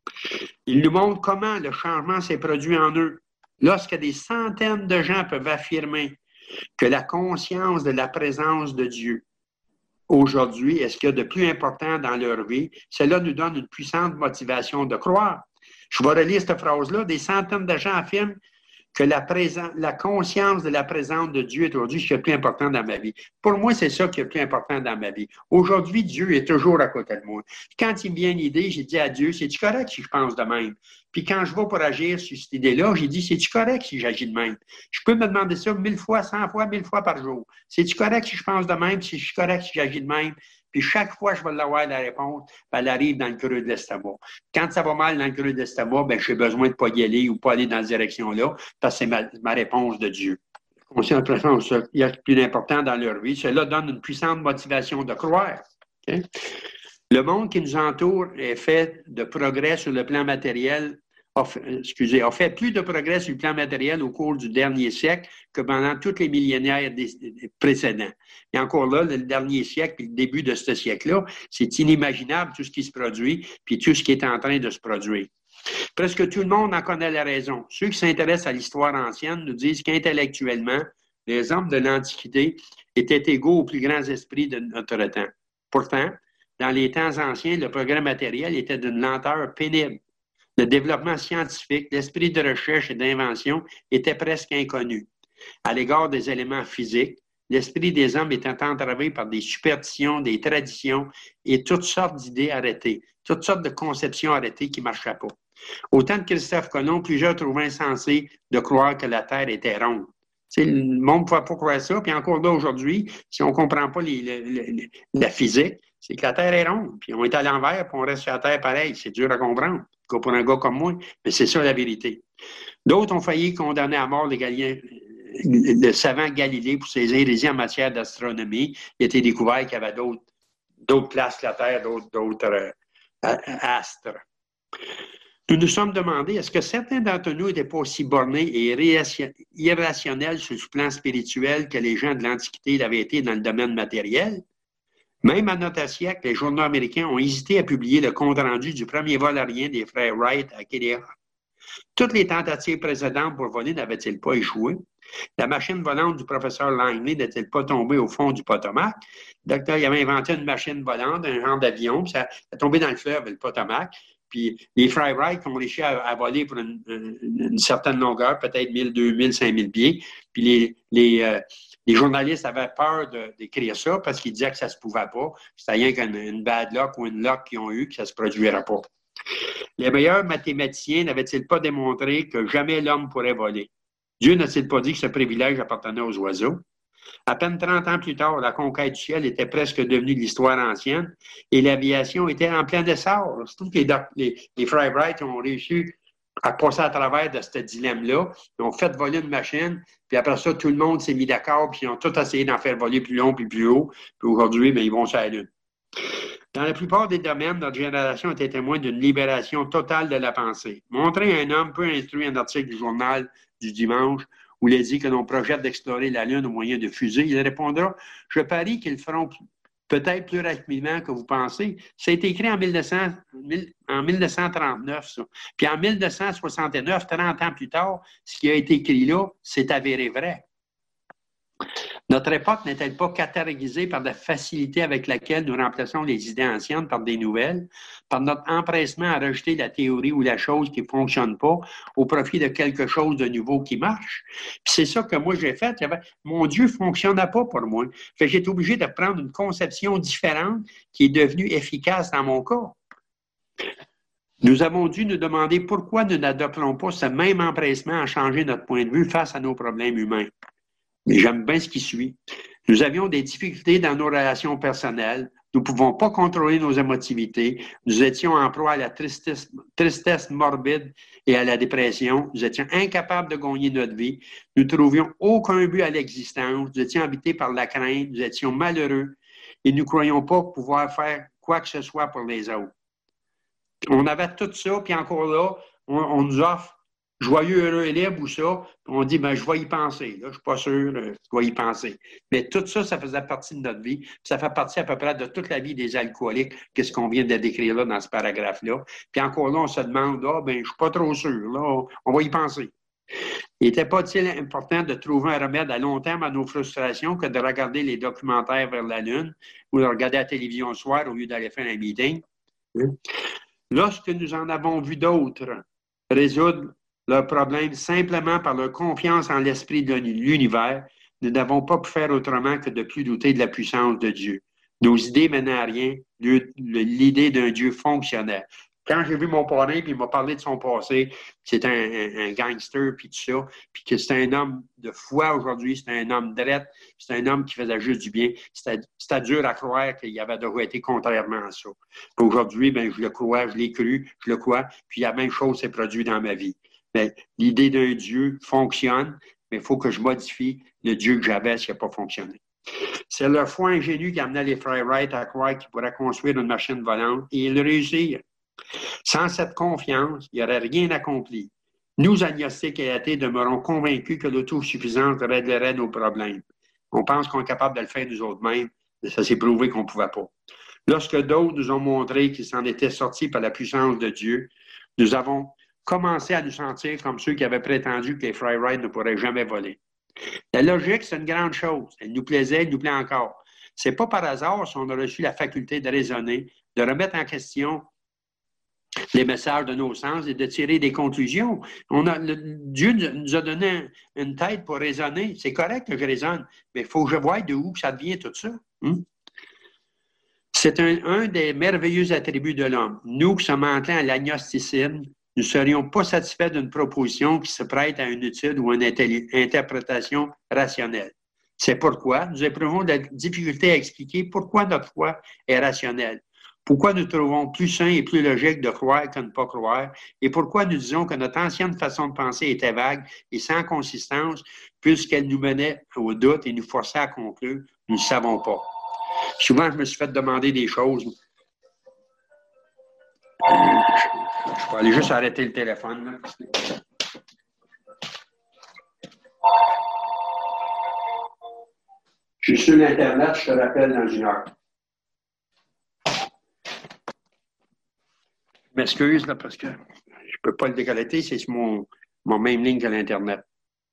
Il nous montre comment le changement s'est produit en eux. Lorsque des centaines de gens peuvent affirmer que la conscience de la présence de Dieu aujourd'hui est ce qu'il y a de plus important dans leur vie, cela nous donne une puissante motivation de croire. Je vais relire cette phrase-là. Des centaines de gens affirment que la conscience de la présence de Dieu est aujourd'hui ce qui est le plus important dans ma vie. Pour moi, c'est ça qui est le plus important dans ma vie. Aujourd'hui, Dieu est toujours à côté de moi. Quand il me vient une idée, j'ai dit à Dieu, c'est-tu correct si je pense de même? Puis quand je vais pour agir sur cette idée-là, j'ai dit, c'est-tu correct si j'agis de même? Je peux me demander ça 1000 fois, 100 fois, 1000 fois par jour. C'est-tu correct si je pense de même? Si je suis correct si j'agis de même? Puis chaque fois, je vais l'avoir la réponse, elle arrive dans le creux de l'estomac. Quand ça va mal dans le creux de l'estomac, ben, j'ai besoin de ne pas y aller ou pas aller dans cette direction-là, parce que c'est ma réponse de Dieu. Conscience de présence, il y a plus d'important dans leur vie. Cela donne une puissante motivation de croire. Okay? Le monde qui nous entoure est fait de progrès sur le plan matériel, a fait plus de progrès sur le plan matériel au cours du dernier siècle que pendant tous les millénaires précédents. Et encore là, le dernier siècle puis le début de ce siècle-là, c'est inimaginable tout ce qui se produit puis tout ce qui est en train de se produire. Presque tout le monde en connaît la raison. Ceux qui s'intéressent à l'histoire ancienne nous disent qu'intellectuellement, les hommes de l'Antiquité étaient égaux aux plus grands esprits de notre temps. Pourtant, dans les temps anciens, le progrès matériel était d'une lenteur pénible. Le développement scientifique, l'esprit de recherche et d'invention était presque inconnu. À l'égard des éléments physiques, l'esprit des hommes était entravé par des superstitions, des traditions et toutes sortes d'idées arrêtées, toutes sortes de conceptions arrêtées qui ne marchaient pas. Au temps de Christophe Colomb, plusieurs trouvaient insensé de croire que la Terre était ronde. T'sais, le monde ne pouvait pas croire ça. Puis encore là, aujourd'hui, si on ne comprend pas la physique, c'est que la Terre est ronde. Puis on est à l'envers, puis on reste sur la Terre pareil. C'est dur à comprendre, pour un gars comme moi, mais c'est ça la vérité. D'autres ont failli condamner à mort le savant Galilée pour ses hérésies en matière d'astronomie. Il a été découvert qu'il y avait d'autres places que la Terre, d'autres astres. Nous nous sommes demandé, est-ce que certains d'entre nous n'étaient pas aussi bornés et irrationnels sur le plan spirituel que les gens de l'Antiquité l'avaient été dans le domaine matériel? Même à notre siècle, les journaux américains ont hésité à publier le compte-rendu du premier vol aérien des frères Wright à Kennedy. Toutes les tentatives précédentes pour voler n'avaient-elles pas échoué? La machine volante du professeur Langley n'est-elle pas tombée au fond du Potomac? Le docteur il avait inventé une machine volante, un genre d'avion, puis ça a tombé dans le fleuve, le Potomac. Puis les frères Wright ont réussi à voler pour une certaine longueur, peut-être 1000, 2000, 5000 pieds. Puis les journalistes avaient peur d'écrire ça parce qu'ils disaient que ça ne se pouvait pas. C'était rien qu'une bad luck ou une luck qu'ils ont eue que ça ne se produirait pas. Les meilleurs mathématiciens n'avaient-ils pas démontré que jamais l'homme pourrait voler? Dieu n'a-t-il pas dit que ce privilège appartenait aux oiseaux? À peine 30 ans plus tard, la conquête du ciel était presque devenue de l'histoire ancienne et l'aviation était en plein essor. Je trouve que les frères Wright ont réussi à passer à travers de ce dilemme-là. Ils ont fait voler une machine, puis après ça, tout le monde s'est mis d'accord, puis ils ont tous essayé d'en faire voler plus long puis plus haut. Puis aujourd'hui, bien, ils vont sur la Lune. Dans la plupart des domaines, notre génération était témoin d'une libération totale de la pensée. Montrer à un homme peu instruit un article du journal du dimanche où il a dit que l'on projette d'explorer la Lune au moyen de fusées, il répondra « Je parie qu'ils le feront peut-être plus rapidement que vous pensez. » Ça a été écrit en 1939, ça. Puis en 1969, 30 ans plus tard, ce qui a été écrit là, c'est avéré vrai. Notre époque n'est-elle pas caractérisée par la facilité avec laquelle nous remplaçons les idées anciennes par des nouvelles, par notre empressement à rejeter la théorie ou la chose qui ne fonctionne pas au profit de quelque chose de nouveau qui marche? Puis c'est ça que moi j'ai fait. Mon Dieu ne fonctionnait pas pour moi. Fait que j'ai été obligé de prendre une conception différente qui est devenue efficace dans mon cas. Nous avons dû nous demander pourquoi nous n'adopterons pas ce même empressement à changer notre point de vue face à nos problèmes humains. Mais j'aime bien ce qui suit. Nous avions des difficultés dans nos relations personnelles. Nous ne pouvons pas contrôler nos émotivités. Nous étions en proie à la tristesse morbide et à la dépression. Nous étions incapables de gagner notre vie. Nous ne trouvions aucun but à l'existence. Nous étions habités par la crainte. Nous étions malheureux et nous ne croyions pas pouvoir faire quoi que ce soit pour les autres. On avait tout ça, puis encore là, on nous offre joyeux, heureux et libre ou ça, on dit, ben, je vais y penser. Là, je ne suis pas sûr, je vais y penser. Mais tout ça, ça faisait partie de notre vie. Ça fait partie à peu près de toute la vie des alcooliques, qu'est-ce qu'on vient de décrire là dans ce paragraphe-là. Puis encore là, on se demande, ben, je ne suis pas trop sûr. Là, on va y penser. Il n'était pas-il important de trouver un remède à long terme à nos frustrations que de regarder les documentaires vers la Lune ou de regarder la télévision le soir au lieu d'aller faire un meeting? Lorsque nous en avons vu d'autres résoudre leurs problèmes simplement par leur confiance en l'esprit de l'univers, nous n'avons pas pu faire autrement que de plus douter de la puissance de Dieu. Nos idées menaient à rien, l'idée d'un Dieu fonctionnait. Quand j'ai vu mon parrain, puis il m'a parlé de son passé, c'est un gangster, puis tout ça, puis que c'est un homme de foi aujourd'hui, c'est un homme drette, c'est un homme qui faisait juste du bien. C'était dur à croire qu'il avait déjà été contrairement à ça. Aujourd'hui, ben, je le crois, je l'ai cru, je le crois, puis la même chose s'est produite dans ma vie. Mais l'idée d'un Dieu fonctionne, mais il faut que je modifie le Dieu que j'avais s'il n'a pas fonctionné. C'est leur foi ingénue qui amenait les frères Wright à croire qu'ils pourraient construire une machine volante et ils réussirent. Sans cette confiance, il n'y aurait rien accompli. Nous, agnostiques et athées, demeurons convaincus que l'autosuffisance réglerait nos problèmes. On pense qu'on est capable de le faire nous autres mêmes, mais ça s'est prouvé qu'on ne pouvait pas. Lorsque d'autres nous ont montré qu'ils s'en étaient sortis par la puissance de Dieu, nous avons commencé à nous sentir comme ceux qui avaient prétendu que les frères Wright ne pourraient jamais voler. La logique, c'est une grande chose. Elle nous plaisait, elle nous plaît encore. Ce n'est pas par hasard si on a reçu la faculté de raisonner, de remettre en question les messages de nos sens et de tirer des conclusions. Dieu nous a donné une tête pour raisonner. C'est correct que je raisonne, mais il faut que je voie de où ça vient tout ça. C'est un des merveilleux attributs de l'homme. Nous qui sommes enclins à l'agnosticisme, nous ne serions pas satisfaits d'une proposition qui se prête à une étude ou à une interprétation rationnelle. C'est pourquoi nous éprouvons de la difficulté à expliquer pourquoi notre foi est rationnelle. Pourquoi nous trouvons plus sain et plus logique de croire que de ne pas croire, et pourquoi nous disons que notre ancienne façon de penser était vague et sans consistance, puisqu'elle nous menait au doute et nous forçait à conclure, nous ne savons pas. Souvent, je me suis fait demander des choses. Je vais aller juste arrêter le téléphone. Là. Je suis sur l'Internet, je te rappelle dans une heure. Je m'excuse là, parce que je ne peux pas le déconnecter, c'est sur mon même ligne que l'Internet.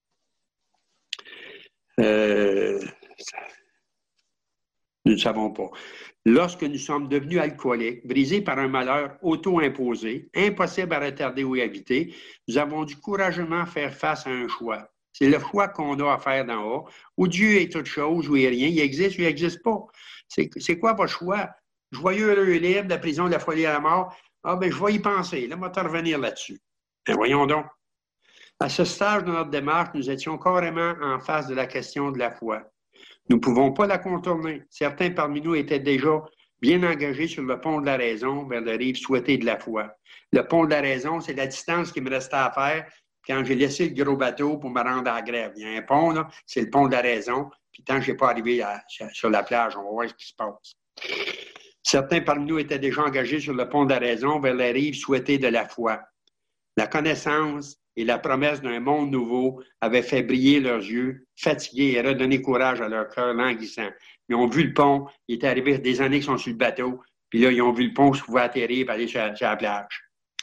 Nous ne savons pas. Lorsque nous sommes devenus alcooliques, brisés par un malheur auto-imposé, impossible à retarder ou éviter, nous avons dû courageusement faire face à un choix. C'est le choix qu'on a à faire d'en haut, où Dieu est toute chose, où il n'est rien, il existe ou il n'existe pas. C'est quoi votre choix? Joyeux, heureux et libre, de la prison, de la folie à la mort? Ah, ben je vais y penser. Là, on va te revenir là-dessus. Ben, voyons donc. À ce stade de notre démarche, nous étions carrément en face de la question de la foi. Nous ne pouvons pas la contourner. Certains parmi nous étaient déjà bien engagé sur le pont de la raison vers le rive souhaitée de la foi. Le pont de la raison, c'est la distance qui me restait à faire quand j'ai laissé le gros bateau pour me rendre à la grève. Il y a un pont, là, c'est le pont de la raison. Puis tant que je n'ai pas arrivé sur la plage, on va voir ce qui se passe. Certains parmi nous étaient déjà engagés sur le pont de la raison vers la rive souhaitée de la foi. La connaissance et la promesse d'un monde nouveau avaient fait briller leurs yeux, fatigués et redonné courage à leur cœur languissant. Ils ont vu le pont, il est arrivé des années qu'ils sont sur le bateau, puis là, ils ont vu le pont, ils pouvaient atterrir et aller sur la plage.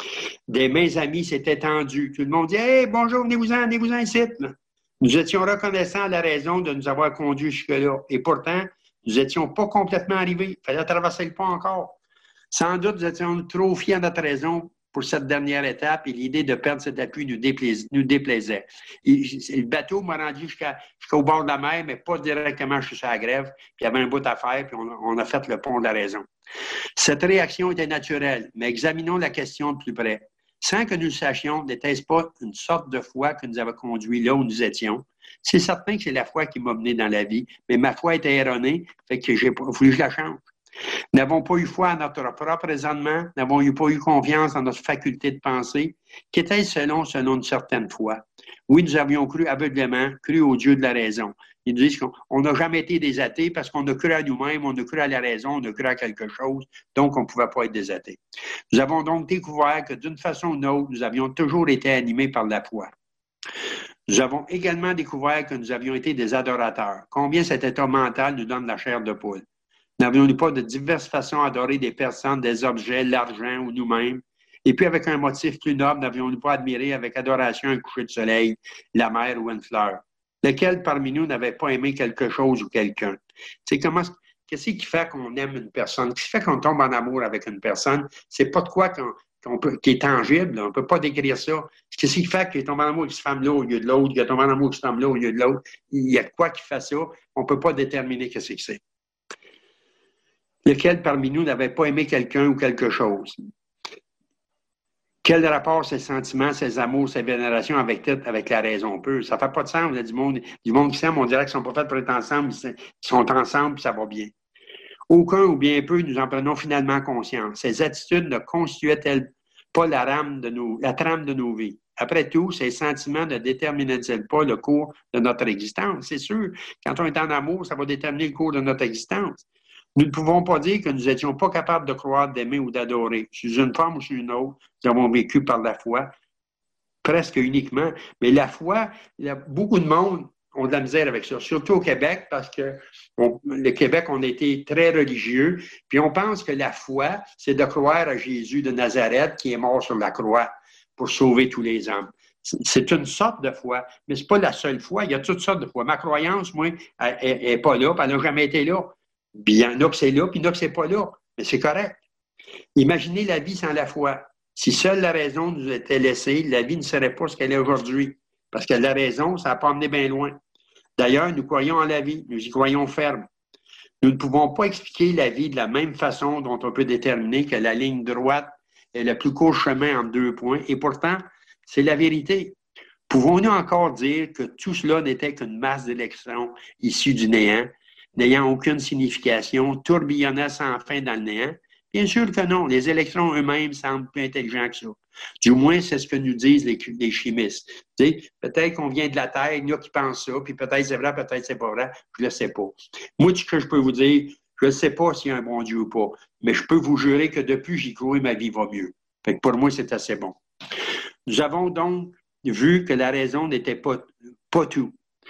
Des mains amies s'étaient tendues. Tout le monde dit « Hey, bonjour, venez-vous-en ici. » Nous étions reconnaissants à la raison de nous avoir conduits jusque-là. Et pourtant, nous n'étions pas complètement arrivés. Il fallait traverser le pont encore. Sans doute, nous étions trop fiers de notre raison pour cette dernière étape et l'idée de perdre cet appui nous déplaisait. Le bateau m'a rendu jusqu'au bord de la mer, mais pas directement sur la grève. Puis il y avait un bout à faire, puis on a fait le pont de la raison. Cette réaction était naturelle, mais examinons la question de plus près. Sans que nous le sachions, n'était-ce pas une sorte de foi qui nous avait conduits là où nous étions? C'est certain que c'est la foi qui m'a mené dans la vie, mais ma foi était erronée, fait que j'ai voulu que je la change. N'avons pas eu foi à notre propre raisonnement, n'avons pas eu confiance en notre faculté de penser, qu'était-ce selon une certaine foi. Oui, nous avions cru aveuglément, cru au Dieu de la raison. Ils nous disent qu'on n'a jamais été des athées parce qu'on a cru à nous-mêmes, on a cru à la raison, on a cru à quelque chose, donc on ne pouvait pas être des athées. Nous avons donc découvert que d'une façon ou d'une autre, nous avions toujours été animés par la foi. Nous avons également découvert que nous avions été des adorateurs. Combien cet état mental nous donne la chair de poule? N'avions-nous pas de diverses façons d'adorer des personnes, des objets, l'argent ou nous-mêmes? Et puis, avec un motif plus noble, n'avions-nous pas admiré avec adoration un coucher de soleil, la mer ou une fleur? Lequel parmi nous n'avait pas aimé quelque chose ou quelqu'un? Qu'est-ce qui fait qu'on aime une personne? Qu'est-ce qui fait qu'on tombe en amour avec une personne? C'est pas de quoi qui est tangible. Là. On ne peut pas décrire ça. Qu'est-ce qui fait qu'il tombe en amour avec cette femme-là au lieu de l'autre, qu'il tombe en amour avec cet homme-là au lieu de l'autre? Il y a de quoi qui fait ça? On ne peut pas déterminer qu'est-ce que c'est. Lequel parmi nous n'avait pas aimé quelqu'un ou quelque chose? Quel rapport ses sentiments, ses amours, ses vénérations avec la raison pure? Ça ne fait pas de sens. Là, du monde qui s'aime, on dirait qu'ils ne sont pas faits pour être ensemble, ils sont ensemble, puis ça va bien. Aucun ou bien peu, nous en prenons finalement conscience. Ces attitudes ne constituaient-elles pas la trame de nos vies? Après tout, ces sentiments ne déterminaient-ils pas le cours de notre existence? C'est sûr, quand on est en amour, ça va déterminer le cours de notre existence. Nous ne pouvons pas dire que nous n'étions pas capables de croire, d'aimer ou d'adorer. Sous une forme ou sous une autre, nous avons vécu par la foi, presque uniquement. Mais la foi, beaucoup de monde ont de la misère avec ça, surtout au Québec, parce que le Québec, on a été très religieux, puis on pense que la foi, c'est de croire à Jésus de Nazareth qui est mort sur la croix pour sauver tous les hommes. C'est une sorte de foi, mais ce n'est pas la seule foi. Il y a toutes sortes de foi. Ma croyance, moi, elle n'est pas là, puis elle n'a jamais été là. Puis il y en a que c'est là, puis il y en a que c'est pas là. Mais c'est correct. Imaginez la vie sans la foi. Si seule la raison nous était laissée, la vie ne serait pas ce qu'elle est aujourd'hui. Parce que la raison, ça n'a pas emmené bien loin. D'ailleurs, nous croyons en la vie, nous y croyons ferme. Nous ne pouvons pas expliquer la vie de la même façon dont on peut déterminer que la ligne droite est le plus court chemin entre deux points. Et pourtant, c'est la vérité. Pouvons-nous encore dire que tout cela n'était qu'une masse d'électrons issus du néant, n'ayant aucune signification, tourbillonnant sans fin dans le néant? Bien sûr que non. Les électrons eux-mêmes semblent plus intelligents que ça. Du moins, c'est ce que nous disent les chimistes. Tu sais, peut-être qu'on vient de la Terre, il y en a qui pensent ça, puis peut-être c'est vrai, peut-être c'est pas vrai, je ne le sais pas. Moi, ce que je peux vous dire, je ne sais pas s'il y a un bon Dieu ou pas, mais je peux vous jurer que depuis j'y crois, ma vie va mieux. Fait que pour moi, c'est assez bon. Nous avons donc vu que la raison n'était pas tout.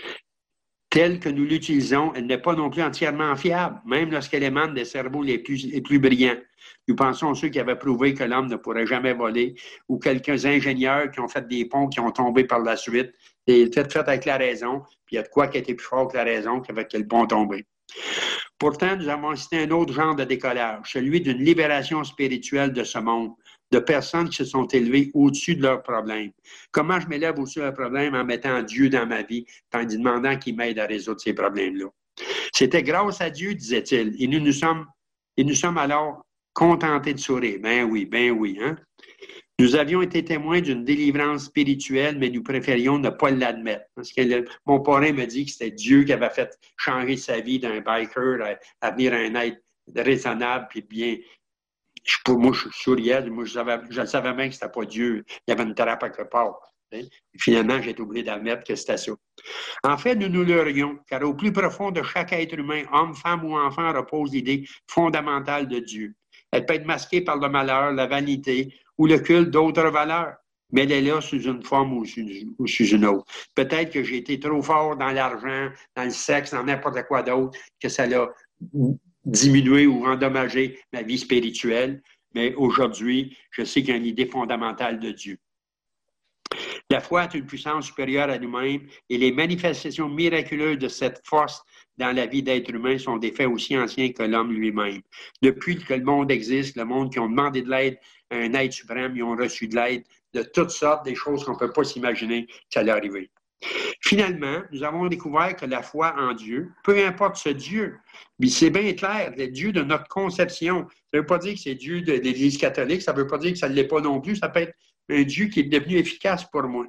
Telle que nous l'utilisons, elle n'est pas non plus entièrement fiable, même lorsqu'elle émane des cerveaux les plus brillants. Nous pensons à ceux qui avaient prouvé que l'homme ne pourrait jamais voler, ou quelques ingénieurs qui ont fait des ponts qui ont tombé par la suite, et fait avec la raison, puis il y a de quoi qui a été plus fort que la raison, qui avait que le pont tombé. Pourtant, nous avons assisté à un autre genre de décollage, celui d'une libération spirituelle de ce monde, de personnes qui se sont élevées au-dessus de leurs problèmes. Comment je m'élève au-dessus de leurs problèmes en mettant Dieu dans ma vie, en lui demandant qu'il m'aide à résoudre ces problèmes-là. C'était grâce à Dieu, disait-il, et nous sommes alors contentés de sourire. Ben oui, hein? Nous avions été témoins d'une délivrance spirituelle, mais nous préférions ne pas l'admettre. Parce que mon parrain me dit que c'était Dieu qui avait fait changer sa vie d'un biker à venir à un être raisonnable, puis bien. Moi, je souriais, moi, je savais bien que c'était pas Dieu. Il y avait une trappe à quelque part. Finalement, j'ai été obligé d'admettre que c'était ça. En fait, nous nous leurrions, car au plus profond de chaque être humain, homme, femme ou enfant, repose l'idée fondamentale de Dieu. Elle peut être masquée par le malheur, la vanité ou le culte d'autres valeurs, mais elle est là sous une forme ou sous une autre. Peut-être que j'ai été trop fort dans l'argent, dans le sexe, dans n'importe quoi d'autre, que ça l'a diminué ou endommagé ma vie spirituelle, mais aujourd'hui, je sais qu'il y a une idée fondamentale de Dieu. La foi est une puissance supérieure à nous-mêmes et les manifestations miraculeuses de cette force dans la vie d'être humain sont des faits aussi anciens que l'homme lui-même. Depuis que le monde existe, le monde qui ont demandé de l'aide à un être suprême, ils ont reçu de l'aide de toutes sortes, des choses qu'on ne peut pas s'imaginer que ça allait arriver. Finalement, nous avons découvert que la foi en Dieu, peu importe ce Dieu, mais c'est bien clair, le Dieu de notre conception. Ça ne veut pas dire que c'est Dieu de l'Église catholique, ça ne veut pas dire que ça ne l'est pas non plus, ça peut être un Dieu qui est devenu efficace pour moi.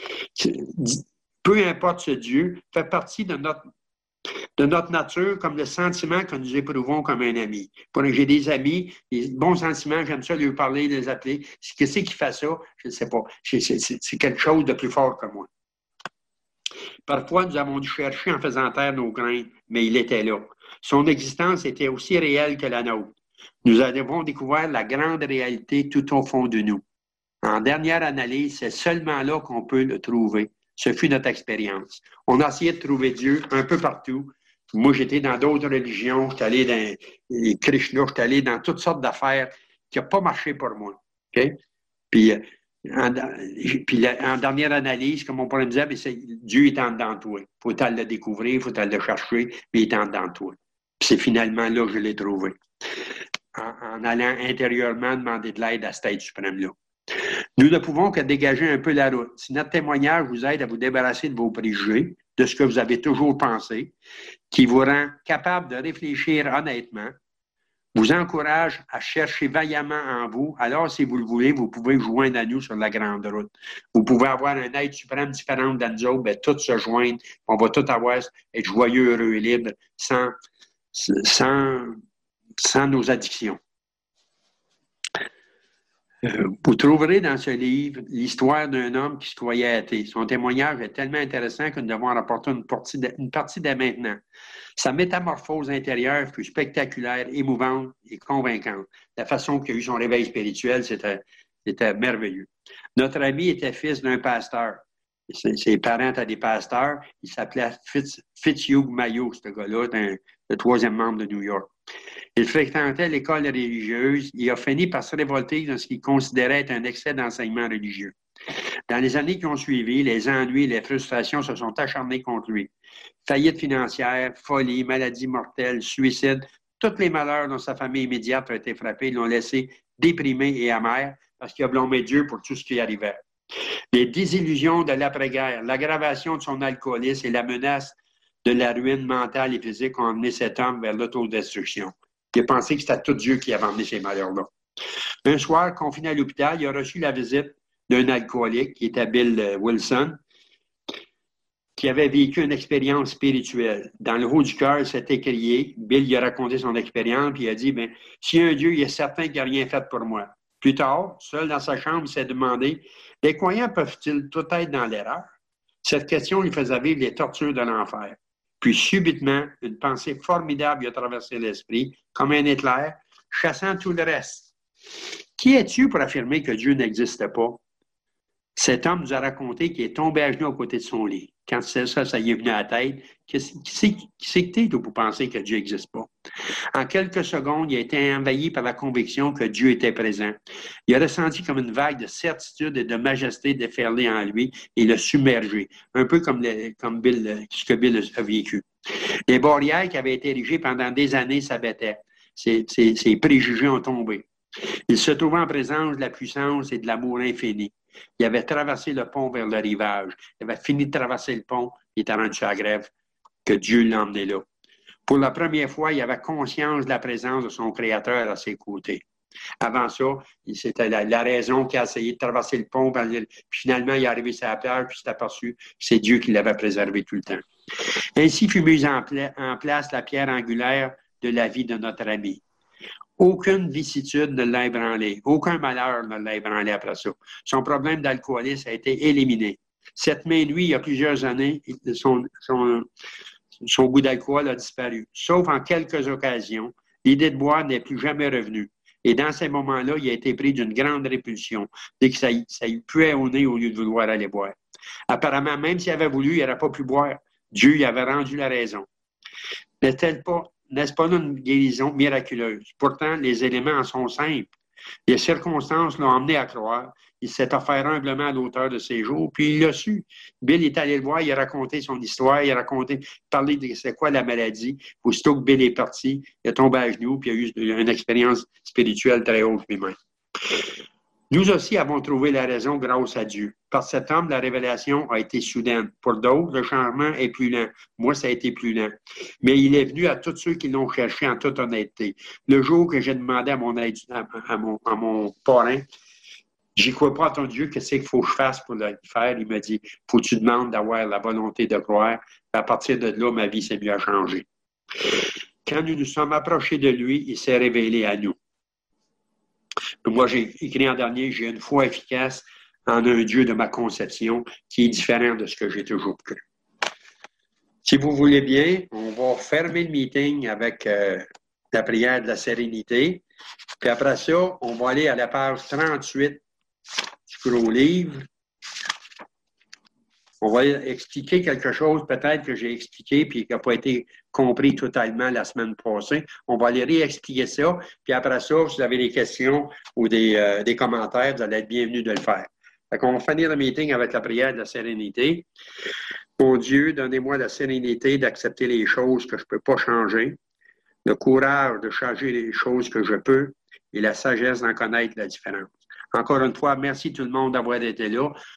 Peu importe ce Dieu, fait partie de notre nature comme le sentiment que nous éprouvons comme un ami. J'ai des amis, des bons sentiments, j'aime ça lui parler, les appeler. Qu'est-ce qui fait ça? Je ne sais pas. C'est quelque chose de plus fort que moi. Parfois, nous avons dû chercher en faisant taire nos craintes, mais il était là. Son existence était aussi réelle que la nôtre. Nous avons découvert la grande réalité tout au fond de nous. En dernière analyse, c'est seulement là qu'on peut le trouver. Ce fut notre expérience. On a essayé de trouver Dieu un peu partout. Moi, j'étais dans d'autres religions, j'étais allé dans les Krishna, j'étais allé dans toutes sortes d'affaires qui n'ont pas marché pour moi. Okay? Puis, en dernière analyse, comme on pourrait me dire, Dieu est en dedans de toi. Il faut le découvrir, il faut le chercher, mais il est en dedans de toi. Puis c'est finalement là que je l'ai trouvé. En allant intérieurement demander de l'aide à cet être suprême-là. Nous ne pouvons que dégager un peu la route. Si notre témoignage vous aide à vous débarrasser de vos préjugés, de ce que vous avez toujours pensé, qui vous rend capable de réfléchir honnêtement, vous encourage à chercher vaillamment en vous, alors si vous le voulez, vous pouvez joindre à nous sur la grande route. Vous pouvez avoir un être suprême différent de nous autres, bien, tous se joindre, on va tout avoir, être joyeux, heureux et libre, sans nos addictions. Vous trouverez dans ce livre l'histoire d'un homme qui se croyait athée. Son témoignage est tellement intéressant que nous devons en rapporter une partie dès maintenant. Sa métamorphose intérieure fut spectaculaire, émouvante et convaincante. La façon qu'il a eu son réveil spirituel, c'était merveilleux. Notre ami était fils d'un pasteur. Ses parents étaient des pasteurs. Il s'appelait Fitzhugh Mayo, ce gars-là, le troisième membre de New York. Il fréquentait l'école religieuse. Il a fini par se révolter dans ce qu'il considérait être un excès d'enseignement religieux. Dans les années qui ont suivi, les ennuis et les frustrations se sont acharnés contre lui. Faillite financière, folie, maladie mortelle, suicide, tous les malheurs dont sa famille immédiate a été frappée l'ont laissé déprimé et amer parce qu'il a blâmé Dieu pour tout ce qui arrivait. Les désillusions de l'après-guerre, l'aggravation de son alcoolisme et la menace de la ruine mentale et physique ont emmené cet homme vers l'autodestruction. Il a pensé que c'était tout Dieu qui avait emmené ces malheurs-là. Un soir, confiné à l'hôpital, il a reçu la visite d'un alcoolique qui était Bill Wilson, qui avait vécu une expérience spirituelle. Dans le haut du cœur, il s'est écrié. Bill lui a raconté son expérience, puis il a dit, bien, s'il y a un Dieu, il est certain qu'il n'a rien fait pour moi. Plus tard, seul dans sa chambre, il s'est demandé, les croyants peuvent-ils tout être dans l'erreur? Cette question lui faisait vivre les tortures de l'enfer. Puis subitement, une pensée formidable lui a traversé l'esprit, comme un éclair, chassant tout le reste. Qui es-tu pour affirmer que Dieu n'existe pas? Cet homme nous a raconté qu'il est tombé à genoux à côté de son lit. Quand ça y est venu à la tête, qui c'est que t'es pour penser que Dieu n'existe pas? En quelques secondes, il a été envahi par la conviction que Dieu était présent. Il a ressenti comme une vague de certitude et de majesté déferler en lui et le submerger, un peu comme ce que Bill a vécu. Les barrières qui avaient été érigées pendant des années s'abattaient. Ses préjugés ont tombé. Il se trouvait en présence de la puissance et de l'amour infini. Il avait traversé le pont vers le rivage. Il avait fini de traverser le pont. Il était rendu à la grève. Que Dieu l'a emmené là. Pour la première fois, il avait conscience de la présence de son Créateur à ses côtés. Avant ça, c'était la raison qui a essayé de traverser le pont. Finalement, il est arrivé sur la plage, puis il s'est aperçu que c'est Dieu qui l'avait préservé tout le temps. Ainsi fut mise en place la pierre angulaire de la vie de notre ami. Aucune vicissitude ne l'a ébranlé. Aucun malheur ne l'a ébranlé après ça. Son problème d'alcoolisme a été éliminé. Cette même nuit, il y a plusieurs années, son goût d'alcool a disparu. Sauf en quelques occasions, l'idée de boire n'est plus jamais revenue. Et dans ces moments-là, il a été pris d'une grande répulsion, dès que ça lui puait au nez au lieu de vouloir aller boire. Apparemment, même s'il avait voulu, il n'aurait pas pu boire. Dieu lui avait rendu la raison. N'est-ce pas là une guérison miraculeuse? Pourtant, les éléments en sont simples. Les circonstances l'ont emmené à croire. Il s'est offert humblement à l'auteur de ses jours, puis il l'a su. Bill est allé le voir, il a raconté son histoire, il a parlé de c'est quoi la maladie. Aussitôt que Bill est parti, il est tombé à genoux, puis il a eu une expérience spirituelle très haute lui-même. Nous aussi avons trouvé la raison grâce à Dieu. Par cet homme, la révélation a été soudaine. Pour d'autres, le changement est plus lent. Moi, ça a été plus lent. Mais il est venu à tous ceux qui l'ont cherché en toute honnêteté. Le jour que j'ai demandé à mon parrain, j'y crois pas à ton Dieu, qu'est-ce qu'il faut que je fasse pour le faire? Il m'a dit, faut que tu demandes d'avoir la volonté de croire. À partir de là, ma vie s'est mieux changée. Quand nous nous sommes approchés de lui, il s'est révélé à nous. Moi, j'ai écrit en dernier, j'ai une foi efficace en un Dieu de ma conception qui est différent de ce que j'ai toujours cru. Si vous voulez bien, on va fermer le meeting avec la prière de la sérénité. Puis après ça, on va aller à la page 38 du gros livre. On va expliquer quelque chose peut-être que j'ai expliqué puis qui n'a pas été compris totalement la semaine passée. On va aller réexpliquer ça. Puis après ça, si vous avez des questions ou des commentaires, vous allez être bienvenus de le faire. Fait qu'on va finir le meeting avec la prière de la sérénité. Mon Dieu, donnez-moi la sérénité d'accepter les choses que je ne peux pas changer, le courage de changer les choses que je peux et la sagesse d'en connaître la différence. Encore une fois, merci tout le monde d'avoir été là.